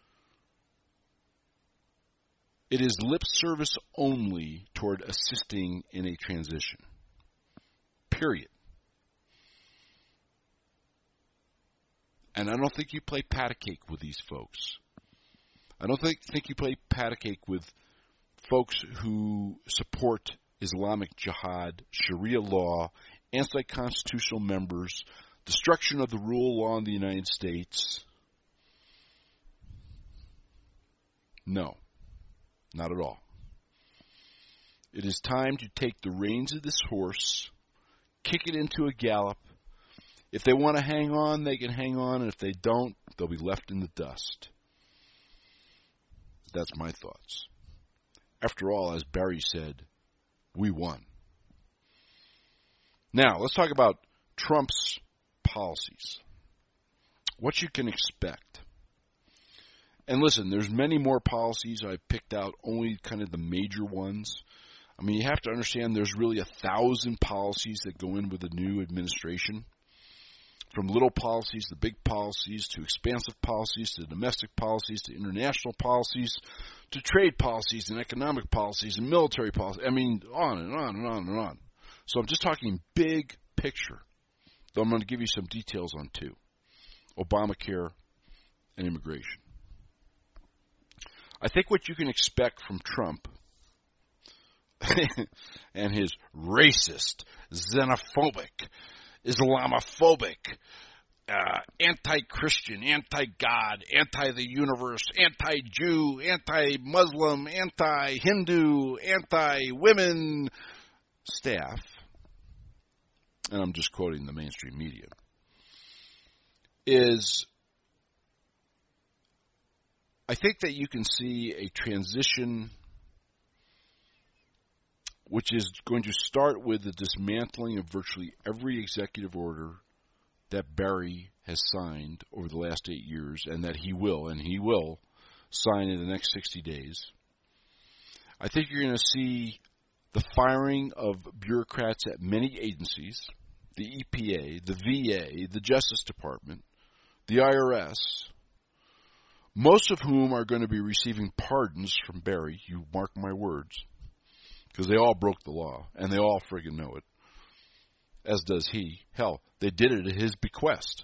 [SPEAKER 2] It is lip service only toward assisting in a transition. Period. And I don't think you play pat-a-cake with these folks. I don't think you play pat-a-cake with folks who support Islamic Jihad, Sharia law, anti-constitutional members, destruction of the rule of law in the United States. No. Not at all. It is time to take the reins of this horse, kick it into a gallop. If they want to hang on, they can hang on, and if they don't, they'll be left in the dust. That's my thoughts. After all, as Barry said, we won. Now, let's talk about Trump's policies. What you can expect. And listen, there's many more policies. I picked out only kind of the major ones. I mean, you have to understand there's really 1,000 policies that go in with a new administration. From little policies to big policies to expansive policies to domestic policies to international policies to trade policies and economic policies and military policies. I mean, on and on and on and on. So I'm just talking big picture. Though I'm going to give you some details on two. Obamacare and immigration. I think what you can expect from Trump and his racist, xenophobic, Islamophobic, anti-Christian, anti-God, anti-the universe, anti-Jew, anti-Muslim, anti-Hindu, anti-women staff, and I'm just quoting the mainstream media, is I think that you can see a transition which is going to start with the dismantling of virtually every executive order that Barry has signed over the last 8 years, and that he will sign in the next 60 days. I think you're going to see the firing of bureaucrats at many agencies, the EPA, the VA, the Justice Department, the IRS, most of whom are going to be receiving pardons from Barry, you mark my words, because they all broke the law, and they all friggin' know it, as does he. Hell, they did it at his bequest.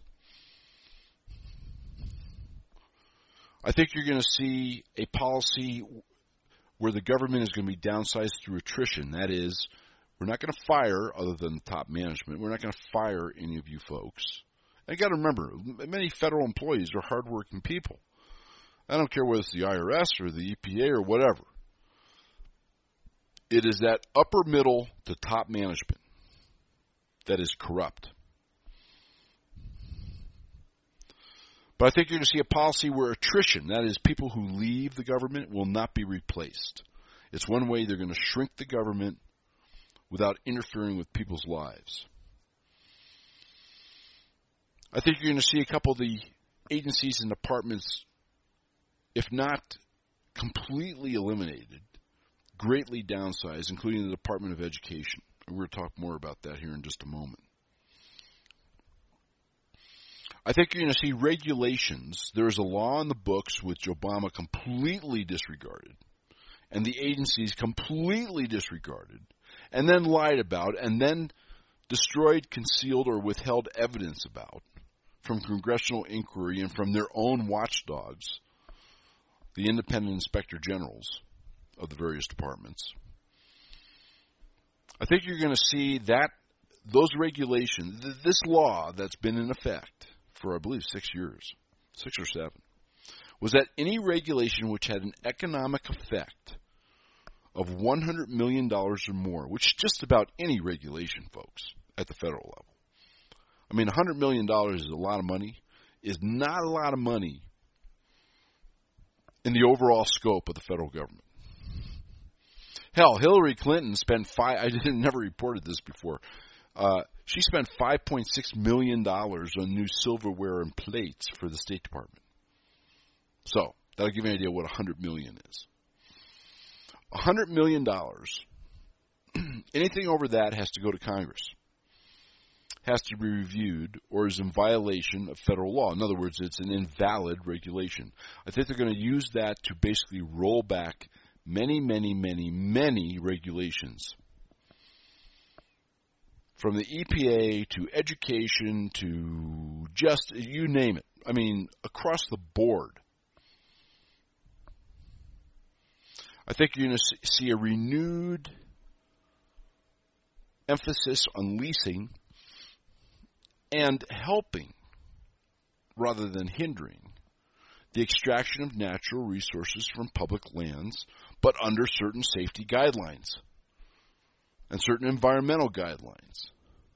[SPEAKER 2] I think you're going to see a policy where the government is going to be downsized through attrition. That is, we're not going to fire, other than the top management, we're not going to fire any of you folks. And you got to remember, many federal employees are hardworking people. I don't care whether it's the IRS or the EPA or whatever. It is that upper middle to top management that is corrupt. But I think you're going to see a policy where attrition, that is, people who leave the government, will not be replaced. It's one way they're going to shrink the government without interfering with people's lives. I think you're going to see a couple of the agencies and departments, if not completely eliminated, greatly downsized, including the Department of Education. And we're going to talk more about that here in just a moment. I think you're going to see regulations. There is a law in the books which Obama completely disregarded, and the agencies completely disregarded, and then lied about, and then destroyed, concealed, or withheld evidence about from congressional inquiry and from their own watchdogs, the independent inspector generals of the various departments. I think you're going to see that those regulations, this law that's been in effect for, I believe, 6 years, 6 or 7, was that any regulation which had an economic effect of $100 million or more, which is just about any regulation, folks, at the federal level. I mean, $100 million is a lot of money, is not a lot of money in the overall scope of the federal government. Hell, Hillary Clinton spent never reported this before. She spent $5.6 million on new silverware and plates for the State Department. So, that'll give you an idea what $100 million is. $100 million, anything over that has to go to Congress, has to be reviewed, or is in violation of federal law. In other words, it's an invalid regulation. I think they're going to use that to basically roll back many, many, many, many regulations. From the EPA to education to just, you name it. I mean, across the board. I think you're going to see a renewed emphasis on leasing and helping, rather than hindering, the extraction of natural resources from public lands, but under certain safety guidelines and certain environmental guidelines.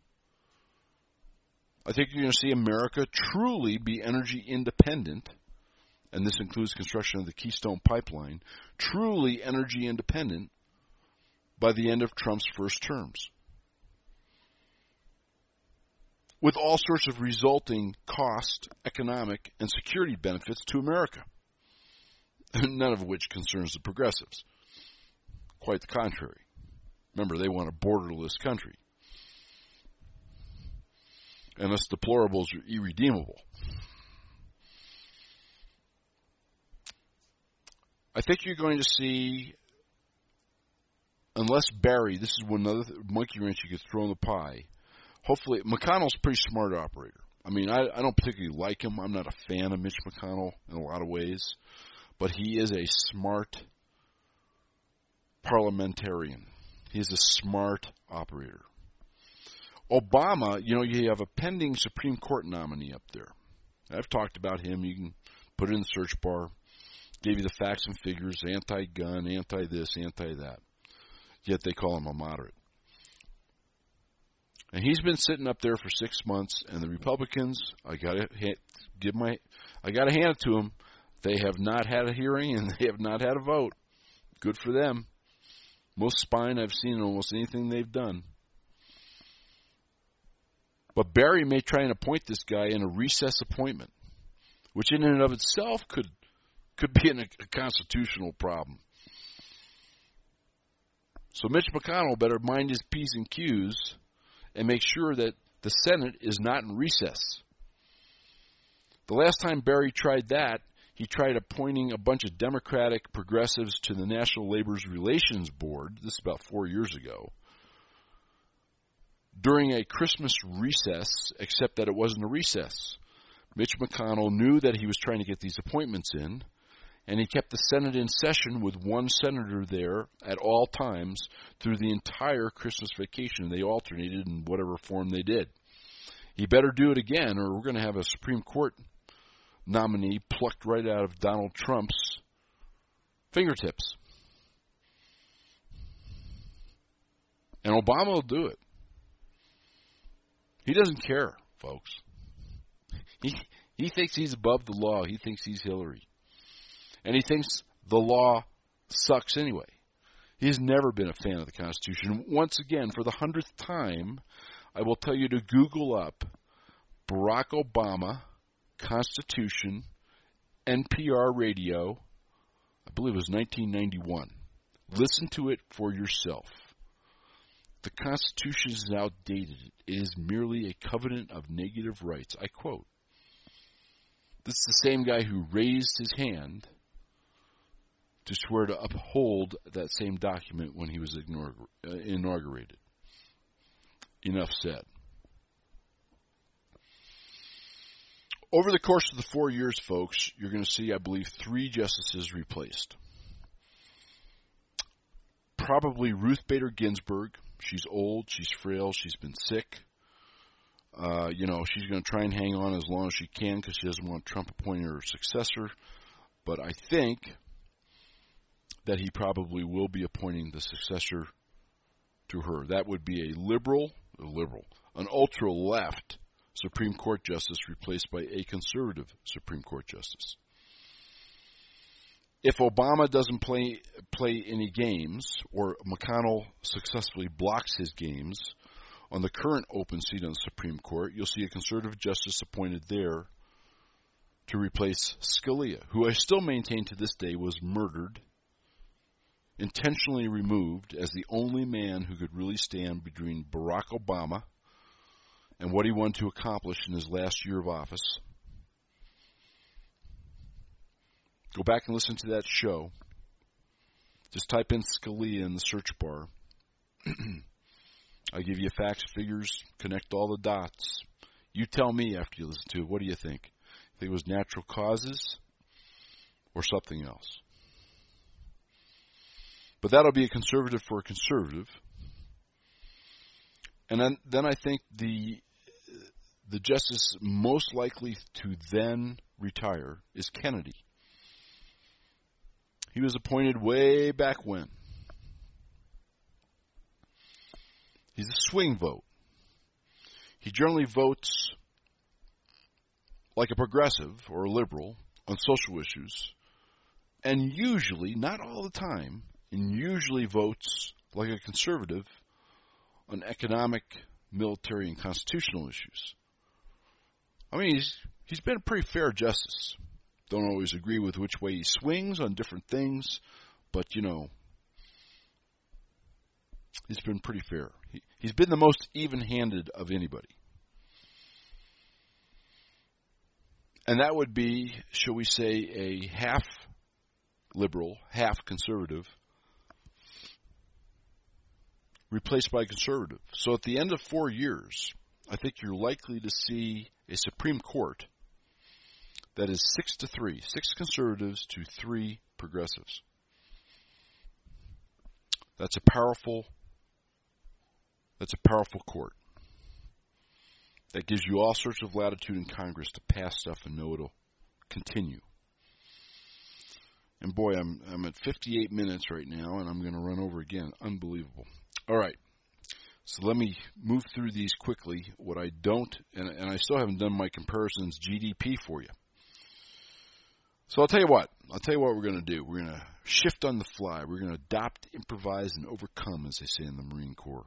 [SPEAKER 2] I think you're going to see America truly be energy independent, and this includes construction of the Keystone Pipeline, truly energy independent by the end of Trump's first terms, with all sorts of resulting cost, economic, and security benefits to America, none of which concerns the progressives. Quite the contrary. Remember, they want a borderless country. And us deplorables are irredeemable. I think you're going to see, unless Barry, this is one other monkey wrench you could throw in the pie. Hopefully, McConnell's a pretty smart operator. I mean, I don't particularly like him. I'm not a fan of Mitch McConnell in a lot of ways. But he is a smart parliamentarian. He's a smart operator. Obama, you have a pending Supreme Court nominee up there. I've talked about him. You can put it in the search bar. Gave you the facts and figures, anti-gun, anti-this, anti-that. Yet they call him a moderate. And he's been sitting up there for 6 months, and the Republicans, I gotta hand it to them. They have not had a hearing, and they have not had a vote. Good for them. Most spine I've seen in almost anything they've done. But Barry may try and appoint this guy in a recess appointment, which in and of itself could be a constitutional problem. So Mitch McConnell better mind his P's and Q's and make sure that the Senate is not in recess. The last time Barry tried that, he tried appointing a bunch of Democratic progressives to the National Labor Relations Board. This is about 4 years ago. During a Christmas recess, except that it wasn't a recess. Mitch McConnell knew that he was trying to get these appointments in, and he kept the Senate in session with one senator there at all times through the entire Christmas vacation. They alternated in whatever form they did. He better do it again, or we're going to have a Supreme Court nominee plucked right out of Donald Trump's fingertips. And Obama will do it. He doesn't care, folks. He thinks he's above the law. He thinks he's Hillary. And he thinks the law sucks anyway. He's never been a fan of the Constitution. Once again, for the 100th time, I will tell you to Google up Barack Obama, Constitution, NPR radio, I believe it was 1991. Listen to it for yourself. The Constitution is outdated. It is merely a covenant of negative rights. I quote. This is the same guy who raised his hand to swear to uphold that same document when he was inaugurated. Enough said. Over the course of the 4 years, folks, you're going to see, I believe, 3 justices replaced. Probably Ruth Bader Ginsburg. She's old. She's frail. She's been sick. She's going to try and hang on as long as she can because she doesn't want Trump appointing her successor. But I think that he probably will be appointing the successor to her. That would be an ultra-left Supreme Court justice replaced by a conservative Supreme Court justice. If Obama doesn't play any games, or McConnell successfully blocks his games on the current open seat on the Supreme Court, you'll see a conservative justice appointed there to replace Scalia, who I still maintain to this day was murdered, intentionally removed as the only man who could really stand between Barack Obama and what he wanted to accomplish in his last year of office. Go back and listen to that show. Just type in Scalia in the search bar. I'll give you facts, figures, connect all the dots. You tell me after you listen to it, what do you think? Think it was natural causes or something else? But that'll be a conservative for a conservative. And then I think the justice most likely to then retire is Kennedy. He was appointed way back when. He's a swing vote. He generally votes like a progressive or a liberal on social issues, and usually, not all the time, and usually votes like a conservative on economic, military, and constitutional issues. I mean, he's been a pretty fair justice. Don't always agree with which way he swings on different things, but, he's been pretty fair. He's been the most even-handed of anybody. And that would be, shall we say, a half liberal, half conservative, replaced by a conservative. So at the end of 4 years, I think you're likely to see a Supreme Court that is 6-3, 6 conservatives to 3 progressives. That's a powerful court. That gives you all sorts of latitude in Congress to pass stuff and know it'll continue. And boy, I'm at 58 minutes right now, and I'm going to run over again. Unbelievable. All right. So let me move through these quickly. What I don't, and I still haven't done my comparisons GDP for you. So I'll tell you what we're going to do. We're going to shift on the fly. We're going to adopt, improvise, and overcome, as they say in the Marine Corps.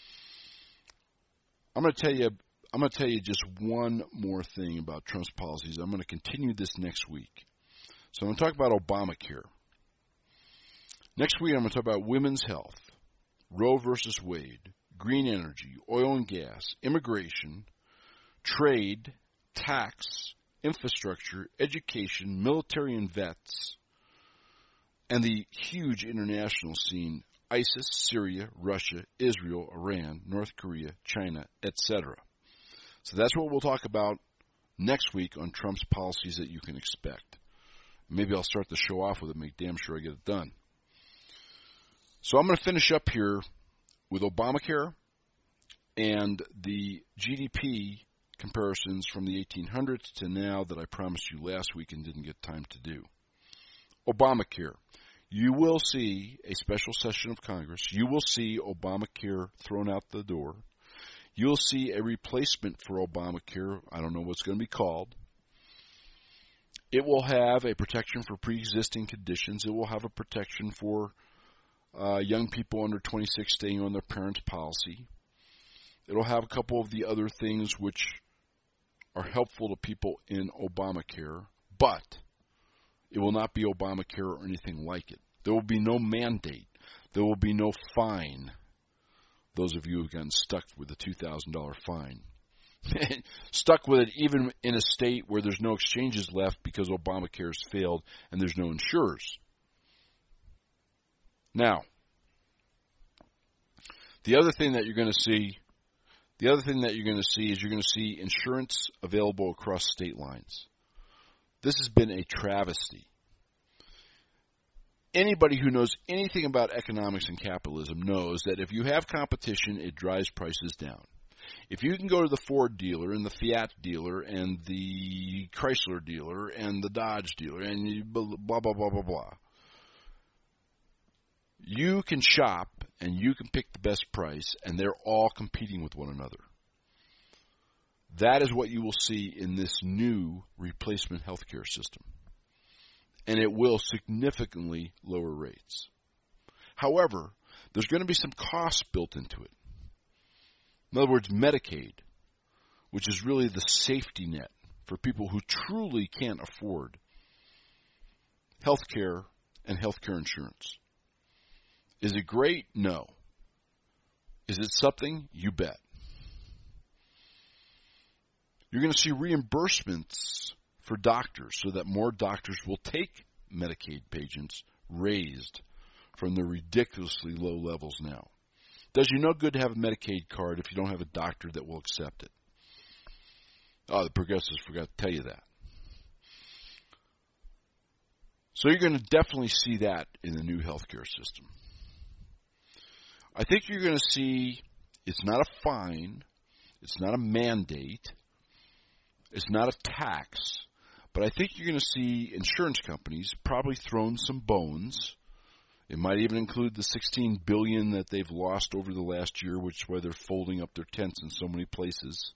[SPEAKER 2] I'm going to tell you just one more thing about Trump's policies. I'm going to continue this next week. So I'm going to talk about Obamacare. Next week I'm going to talk about women's health, Roe versus Wade, green energy, oil and gas, immigration, trade, tax, infrastructure, education, military and vets, and the huge international scene, ISIS, Syria, Russia, Israel, Iran, North Korea, China, etc. So that's what we'll talk about next week on Trump's policies that you can expect. Maybe I'll start the show off with it, make damn sure I get it done. So I'm going to finish up here with Obamacare and the GDP comparisons from the 1800s to now that I promised you last week and didn't get time to do. Obamacare. You will see a special session of Congress. You will see Obamacare thrown out the door. You'll see a replacement for Obamacare. I don't know what's going to be called. It will have a protection for pre-existing conditions. It will have a protection for young people under 26 staying on their parents' policy. It will have a couple of the other things which are helpful to people in Obamacare, but it will not be Obamacare or anything like it. There will be no mandate. There will be no fine. Those of you who have gotten stuck with the $2,000 fine. Stuck with it even in a state where there's no exchanges left because Obamacare has failed and there's no insurers. Now, the other thing that you're going to see is you're going to see insurance available across state lines. This has been a travesty. Anybody who knows anything about economics and capitalism knows that if you have competition, it drives prices down. If you can go to the Ford dealer and the Fiat dealer and the Chrysler dealer and the Dodge dealer and blah, blah, blah, blah, blah, you can shop and you can pick the best price, and they're all competing with one another. That is what you will see in this new replacement healthcare system. And it will significantly lower rates. However, there's going to be some costs built into it. In other words, Medicaid, which is really the safety net for people who truly can't afford health care and health care insurance. Is it great? No. Is it something? You bet. You're going to see reimbursements for doctors so that more doctors will take Medicaid patients raised from the ridiculously low levels now. Does you no good to have a Medicaid card if you don't have a doctor that will accept it. Oh, the progressives forgot to tell you that. So you're going to definitely see that in the new healthcare system. I think you're going to see it's not a fine, it's not a mandate, it's not a tax, but I think you're going to see insurance companies probably throwing some bones. It might even include the $16 billion that they've lost over the last year, which is why they're folding up their tents in so many places.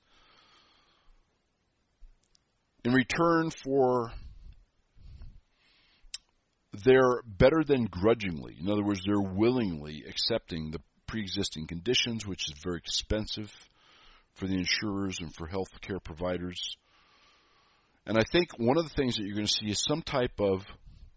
[SPEAKER 2] In return for their better than grudgingly, in other words, they're willingly accepting the pre-existing conditions, which is very expensive for the insurers and for health care providers. And I think one of the things that you're going to see is some type of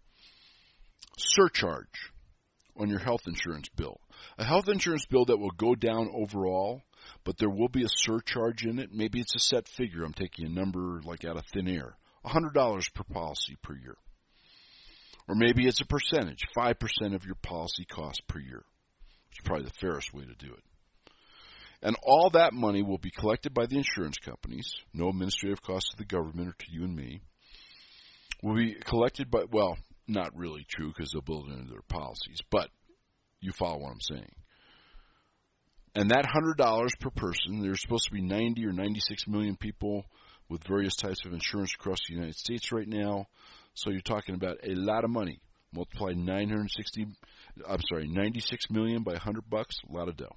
[SPEAKER 2] surcharge on your health insurance bill. A health insurance bill that will go down overall, but there will be a surcharge in it. Maybe it's a set figure. I'm taking a number like out of thin air. $100 per policy per year. Or maybe it's a percentage, 5% of your policy cost per year, which is probably the fairest way to do it. And all that money will be collected by the insurance companies, no administrative cost to the government or to you and me. Will be collected by, well, not really true because they'll build it into their policies, but you follow what I'm saying. And that $100 per person, there's supposed to be 90 or 96 million people with various types of insurance across the United States right now. So you're talking about a lot of money. Multiply 96 million by $100, a lot of dough.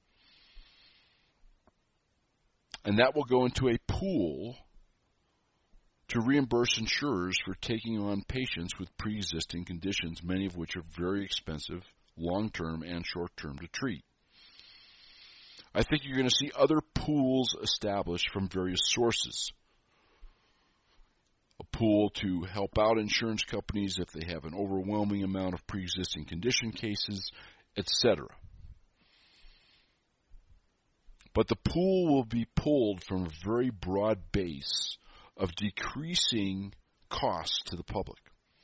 [SPEAKER 2] And that will go into a pool to reimburse insurers for taking on patients with pre-existing conditions, many of which are very expensive, long-term and short-term to treat. I think you're going to see other pools established from various sources. A pool to help out insurance companies if they have an overwhelming amount of pre-existing condition cases, etc. But the pool will be pulled from a very broad base of decreasing costs to the public.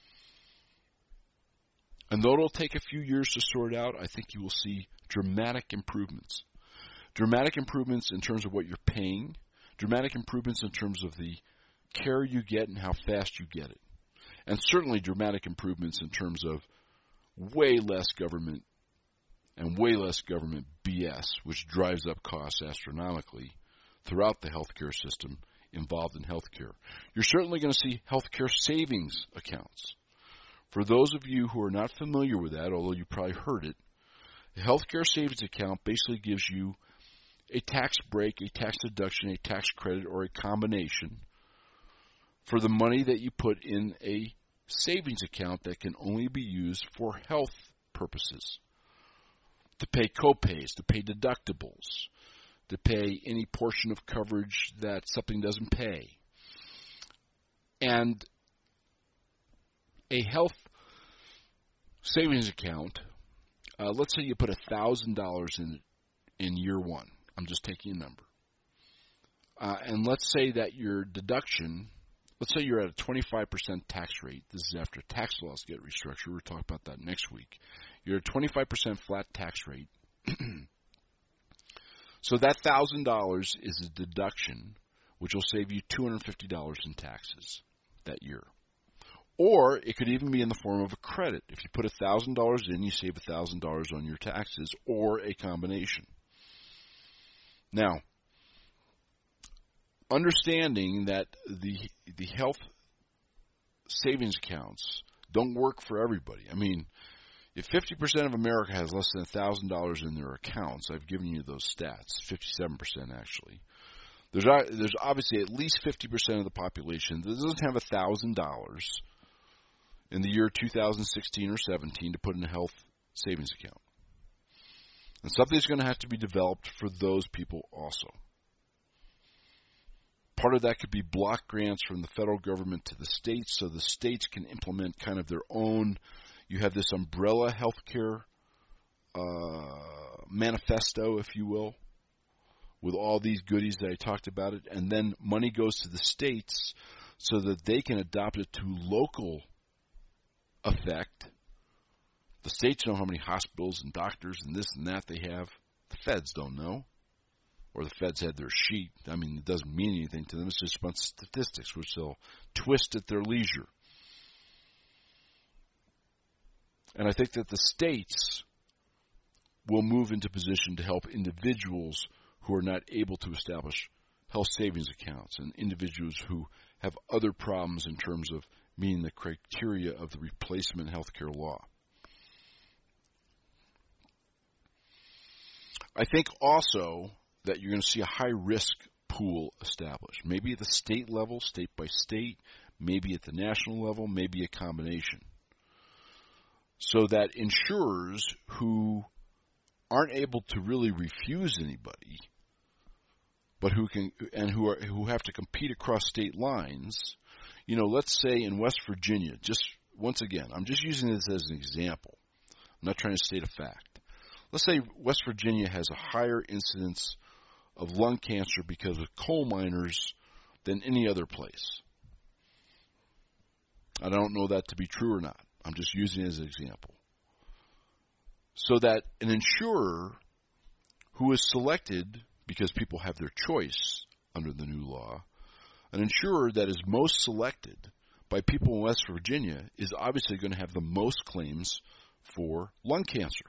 [SPEAKER 2] And though it'll take a few years to sort out, I think you will see dramatic improvements. Dramatic improvements in terms of what you're paying, dramatic improvements in terms of the care you get and how fast you get it. And certainly dramatic improvements in terms of way less government and way less government BS, which drives up costs astronomically throughout the healthcare system involved in healthcare. You're certainly going to see healthcare savings accounts. For those of you who are not familiar with that, although you probably heard it, a healthcare savings account basically gives you a tax break, a tax deduction, a tax credit, or a combination for the money that you put in a savings account that can only be used for health purposes. To pay copays, to pay deductibles, to pay any portion of coverage that something doesn't pay. And a health savings account, let's say you put $1,000 in year one. I'm just taking a number. And let's say that your deduction, let's say you're at a 25% tax rate. This is after tax laws get restructured. We'll talk about that next week. You're at a 25% flat tax rate. So that $1,000 is a deduction, which will save you $250 in taxes that year. Or it could even be in the form of a credit. If you put $1,000 in, you save $1,000 on your taxes, or a combination. Now, understanding that the health savings accounts don't work for everybody. I mean, if 50% of America has less than $1,000 in their accounts, I've given you those stats, 57% actually. There's obviously at least 50% of the population that doesn't have $1,000 in the year 2016 or 17 to put in a health savings account. And something's going to have to be developed for those people also. Part of that could be block grants from the federal government to the states so the states can implement kind of their own. You have this umbrella healthcare manifesto, if you will, with all these goodies that I talked about it. And then money goes to the states so that they can adopt it to local effect. The states know how many hospitals and doctors and this and that they have. The feds don't know. Or the feds had their sheet. I mean, it doesn't mean anything to them. It's just a bunch of statistics, which they'll twist at their leisure. And I think that the states will move into position to help individuals who are not able to establish health savings accounts and individuals who have other problems in terms of meeting the criteria of the replacement healthcare law. I think also that you're going to see a high-risk pool established, maybe at the state level, state by state, maybe at the national level, maybe a combination, so that insurers who aren't able to really refuse anybody, but who have to compete across state lines, let's say in West Virginia, just once again, I'm just using this as an example. I'm not trying to state a fact. Let's say West Virginia has a higher incidence of lung cancer because of coal miners than any other place. I don't know that to be true or not. I'm just using it as an example. So that an insurer who is selected, because people have their choice under the new law, an insurer that is most selected by people in West Virginia is obviously going to have the most claims for lung cancer.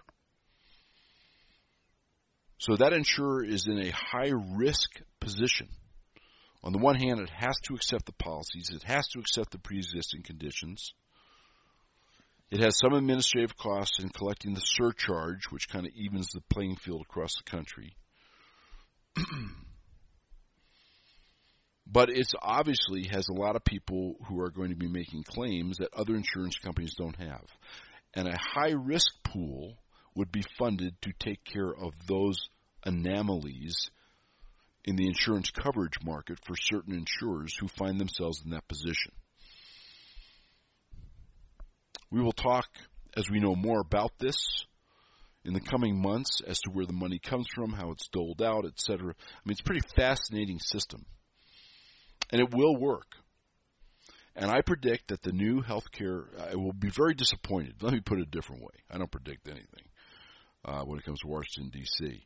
[SPEAKER 2] So that insurer is in a high-risk position. On the one hand, it has to accept the policies. It has to accept the pre-existing conditions. It has some administrative costs in collecting the surcharge, which kind of evens the playing field across the country. But it obviously has a lot of people who are going to be making claims that other insurance companies don't have. And a high-risk pool would be funded to take care of those anomalies in the insurance coverage market for certain insurers who find themselves in that position. We will talk, as we know more about this, in the coming months as to where the money comes from, how it's doled out, etc. I mean, it's a pretty fascinating system. And it will work. And I predict that the new health care, I will be very disappointed. Let me put it a different way. I don't predict anything when it comes to Washington, D.C.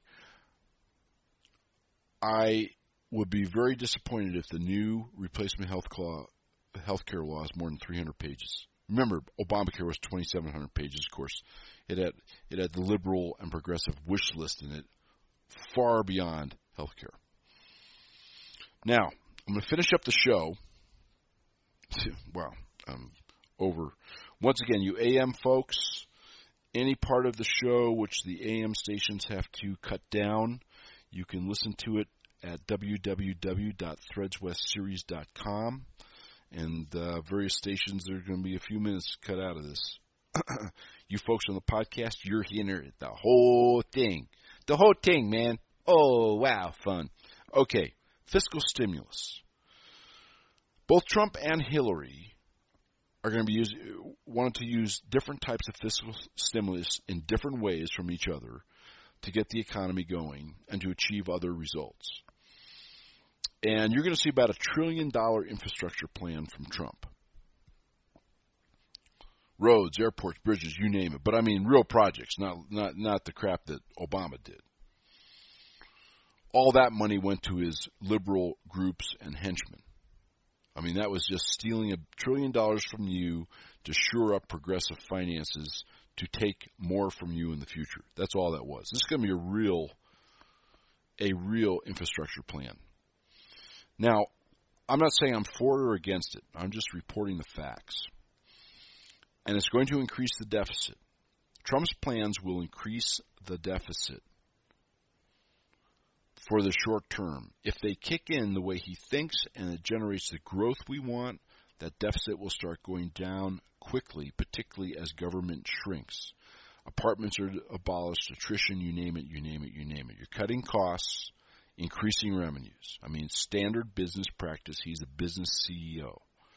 [SPEAKER 2] I would be very disappointed if the new replacement health care law is more than 300 pages. Remember, Obamacare was 2,700 pages, of course. It had the liberal and progressive wish list in it, far beyond health care. Now, I'm going to finish up the show. Wow, I'm over. Once again, you AM folks, any part of the show which the AM stations have to cut down, you can listen to it at www.threadswestseries.com. And various stations, there are going to be a few minutes cut out of this. You folks on the podcast, you're hearing the whole thing. The whole thing, man. Oh, wow, fun. Okay, fiscal stimulus. Both Trump and Hillary are going to be wanted to use different types of fiscal stimulus in different ways from each other to get the economy going and to achieve other results. And you're going to see about $1 trillion infrastructure plan from Trump. Roads, airports, bridges, you name it. But I mean real projects, not the crap that Obama did. All that money went to his liberal groups and henchmen. I mean, that was just stealing $1 trillion from you to shore up progressive finances to take more from you in the future. That's all that was. This is going to be a real infrastructure plan. Now, I'm not saying I'm for or against it. I'm just reporting the facts. And it's going to increase the deficit. Trump's plans will increase the deficit for the short term. If they kick in the way he thinks and it generates the growth we want, that deficit will start going down quickly, particularly as government shrinks. Apartments are abolished, attrition, you name it, you name it, you name it. You're cutting costs, increasing revenues. I mean, standard business practice. He's a business CEO.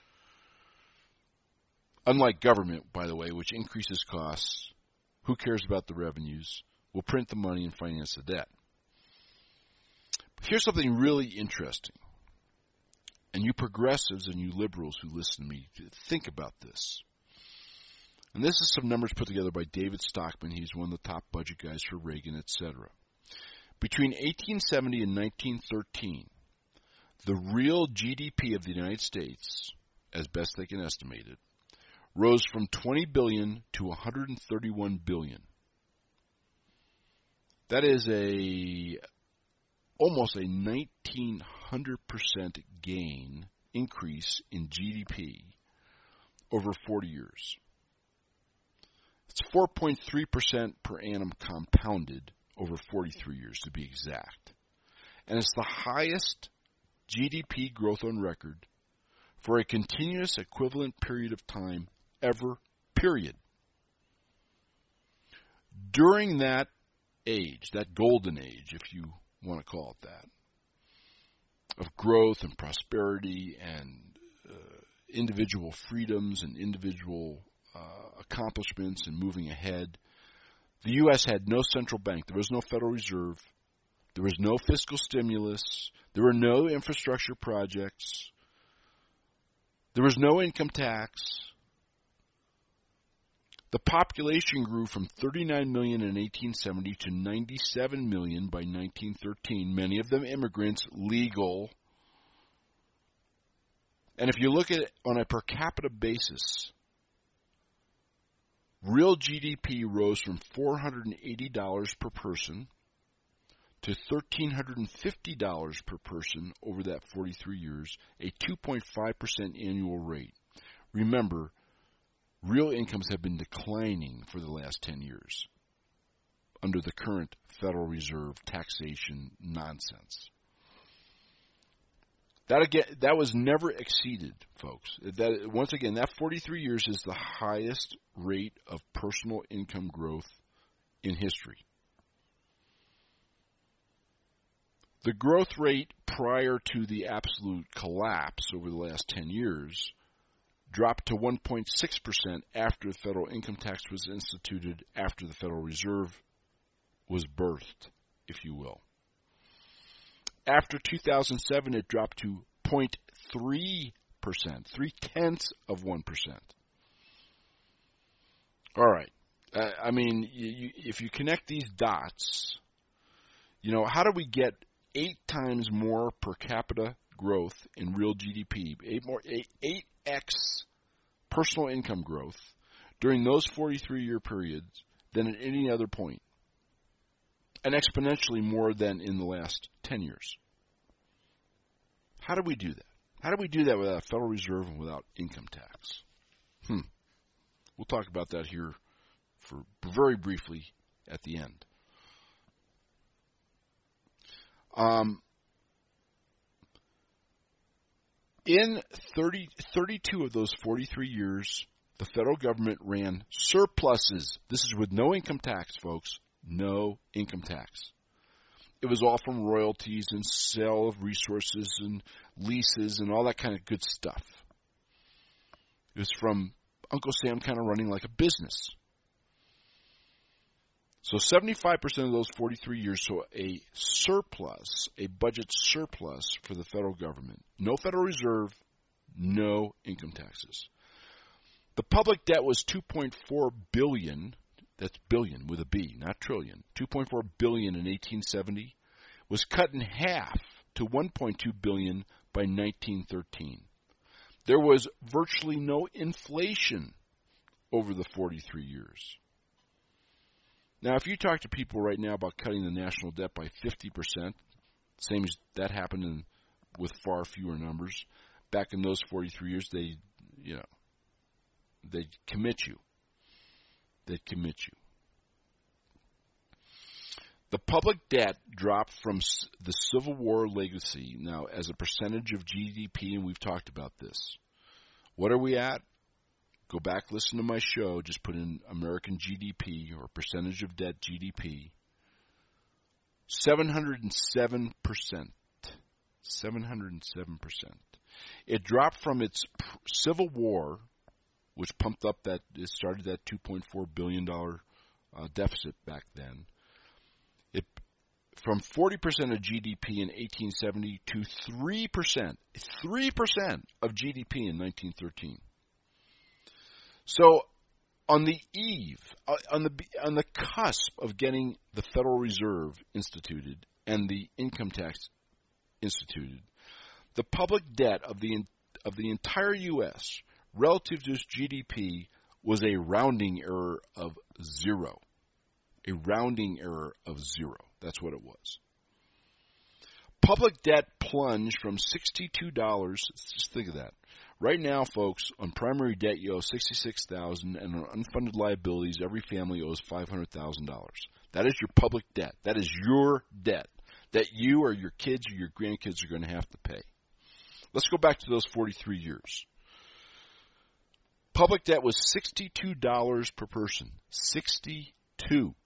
[SPEAKER 2] Unlike government, by the way, which increases costs, who cares about the revenues? We'll print the money and finance the debt. But here's something really interesting. And you progressives and you liberals who listen to me, think about this. And this is some numbers put together by David Stockman. He's one of the top budget guys for Reagan, etc. Between 1870 and 1913, the real GDP of the United States, as best they can estimate it, rose from $20 billion to $131 billion. That is almost a 1,900% gain increase in GDP over 40 years. It's 4.3% per annum compounded over 43 years to be exact. And it's the highest GDP growth on record for a continuous equivalent period of time ever, period. During that age, that golden age, if you want to call it that, of growth and prosperity and individual freedoms and individual accomplishments and moving ahead, the U.S. had no central bank. There was no Federal Reserve. There was no fiscal stimulus. There were no infrastructure projects. There was no income tax. The population grew from 39 million in 1870 to 97 million by 1913, many of them immigrants, legal. And if you look at it on a per capita basis, real GDP rose from $480 per person to $1,350 per person over that 43 years, a 2.5% annual rate. Remember, real incomes have been declining for the last 10 years under the current Federal Reserve taxation nonsense. That was never exceeded, folks. Once again, that 43 years is the highest rate of personal income growth in history. The growth rate prior to the absolute collapse over the last 10 years dropped to 1.6% after the federal income tax was instituted, after the Federal Reserve was birthed, if you will. After 2007, it dropped to 0.3%, 0.3%. All right. I mean, if you connect these dots, how do we get 8 times more per capita growth in real GDP, 8x personal income growth during those 43-year periods than at any other point, and exponentially more than in the last 10 years? How do we do that? How do we do that without a Federal Reserve and without income tax? We'll talk about that here for very briefly at the end. In 32 of those 43 years, the federal government ran surpluses. This is with no income tax, folks. No income tax. It was all from royalties and sale of resources and leases and all that kind of good stuff. It was from Uncle Sam kind of running like a business. So 75% of those 43 years saw a surplus, a budget surplus for the federal government. No Federal Reserve, no income taxes. The public debt was $2.4 billion. That's billion with a B, not trillion. $2.4 billion in 1870 was cut in half to $1.2 billion by 1913. There was virtually no inflation over the 43 years. Now, if you talk to people right now about cutting the national debt by 50%, same as that happened with far fewer numbers, back in those 43 years, they'd commit you. They'd commit you. The public debt dropped from the Civil War legacy now as a percentage of GDP, and we've talked about this. What are we at? Go back, listen to my show. Just put in American GDP or percentage of debt GDP. 707%. 707%. It dropped from its Civil War, which pumped up it started that $2.4 billion deficit back then. From 40% of GDP in 1870 to 3% of GDP in 1913. So, on the eve, on the cusp of getting the Federal Reserve instituted and the income tax instituted, the public debt of the entire U.S. relative to its GDP was a rounding error of 0. A rounding error of 0. That's what it was. Public debt plunged from $62. Just think of that. Right now, folks, on primary debt you owe $66,000, and on unfunded liabilities, every family owes $500,000. That is your public debt. That is your debt that you or your kids or your grandkids are going to have to pay. Let's go back to those 43 years. Public debt was $62 per person. 62.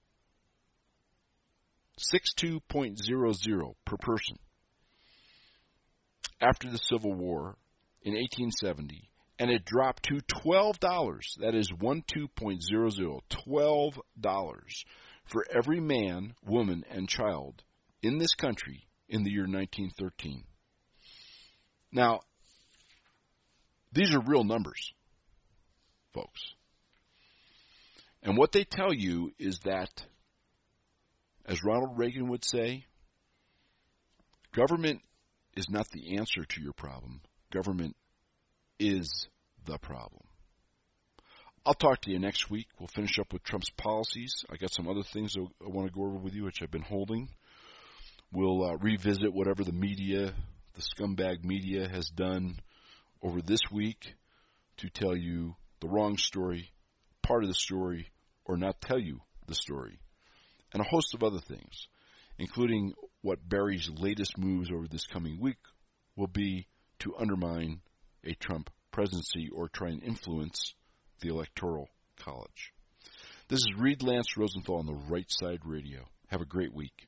[SPEAKER 2] 62.00 per person. After the Civil War in 1870, and it dropped to $12. That is 12.00. $12 for every man, woman, and child in this country in the year 1913. Now, these are real numbers, folks. And what they tell you is that, as Ronald Reagan would say, government is not the answer to your problem. Government is the problem. I'll talk to you next week. We'll finish up with Trump's policies. I got some other things I want to go over with you, which I've been holding. We'll revisit whatever the media, the scumbag media, has done over this week to tell you the wrong story, part of the story, or not tell you the story. And a host of other things, including what Barry's latest moves over this coming week will be to undermine a Trump presidency or try and influence the Electoral College. This is Reed Lance Rosenthal on the Right Side Radio. Have a great week.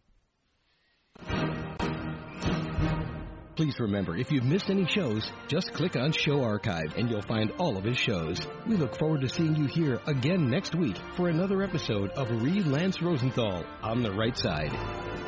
[SPEAKER 1] Please remember, if you've missed any shows, just click on Show Archive and you'll find all of his shows. We look forward to seeing you here again next week for another episode of Reed Lance Rosenthal on the Right Side.